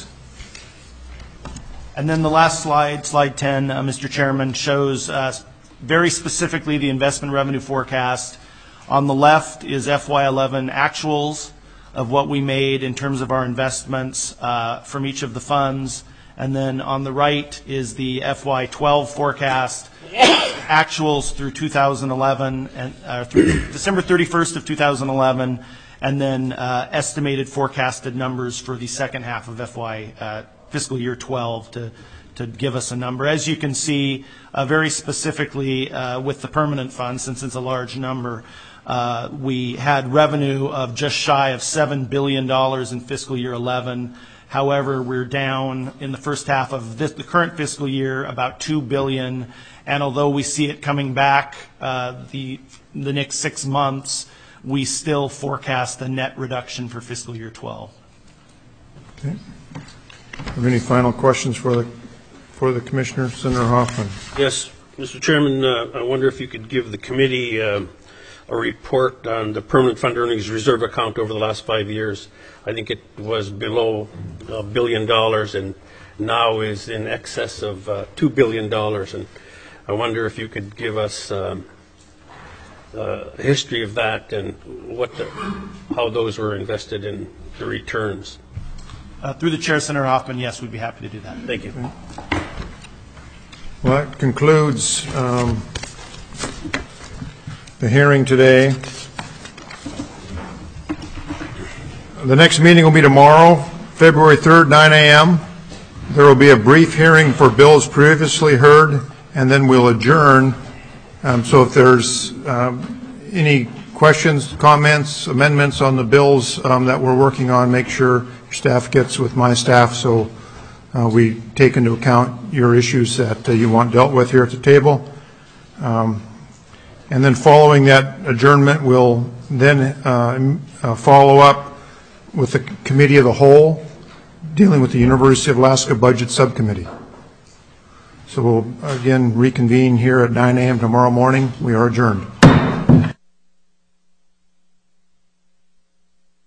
And then the last slide, slide ten, uh, Mister Chairman, shows uh, very specifically the investment revenue forecast. On the left is F Y eleven actuals of what we made in terms of our investments uh, from each of the funds. And then on the right is the F Y twelve forecast, actuals through two thousand eleven, and uh, through December thirty-first of two thousand eleven, and then uh, estimated forecasted numbers for the second half of F Y uh, fiscal year twelve to to give us a number. As you can see, uh, very specifically uh, with the permanent fund, since it's a large number, uh, we had revenue of just shy of seven billion dollars in fiscal year eleven. However, we're down in the first half of this, the current fiscal year about two billion dollars, and although we see it coming back uh, the the next six months, we still forecast a net reduction for fiscal year twelve. Okay. Have any final questions for the for the Commissioner, Senator Hoffman? Yes, Mister Chairman, uh, I wonder if you could give the committee uh, a report on the permanent fund earnings reserve account over the last five years. I think it was below a billion dollars and now is in excess of uh, two billion dollars. And I wonder if you could give us um, uh, a history of that and what the, how those were invested in the returns. Uh, through the chair, Senator Hoffman, yes, we'd be happy to do that. Thank you. Well, that concludes um, the hearing today. The next meeting will be tomorrow, February third, nine a m There will be a brief hearing for bills previously heard, and then we'll adjourn. Um, so if there's um, any questions, comments, amendments on the bills um, that we're working on, make sure your staff gets with my staff so uh, we take into account your issues that uh, you want dealt with here at the table. Um, and then following that adjournment, we'll then uh, uh, follow up with the Committee of the Whole dealing with the University of Alaska Budget Subcommittee. So we'll again reconvene here at nine a m tomorrow morning. We are adjourned.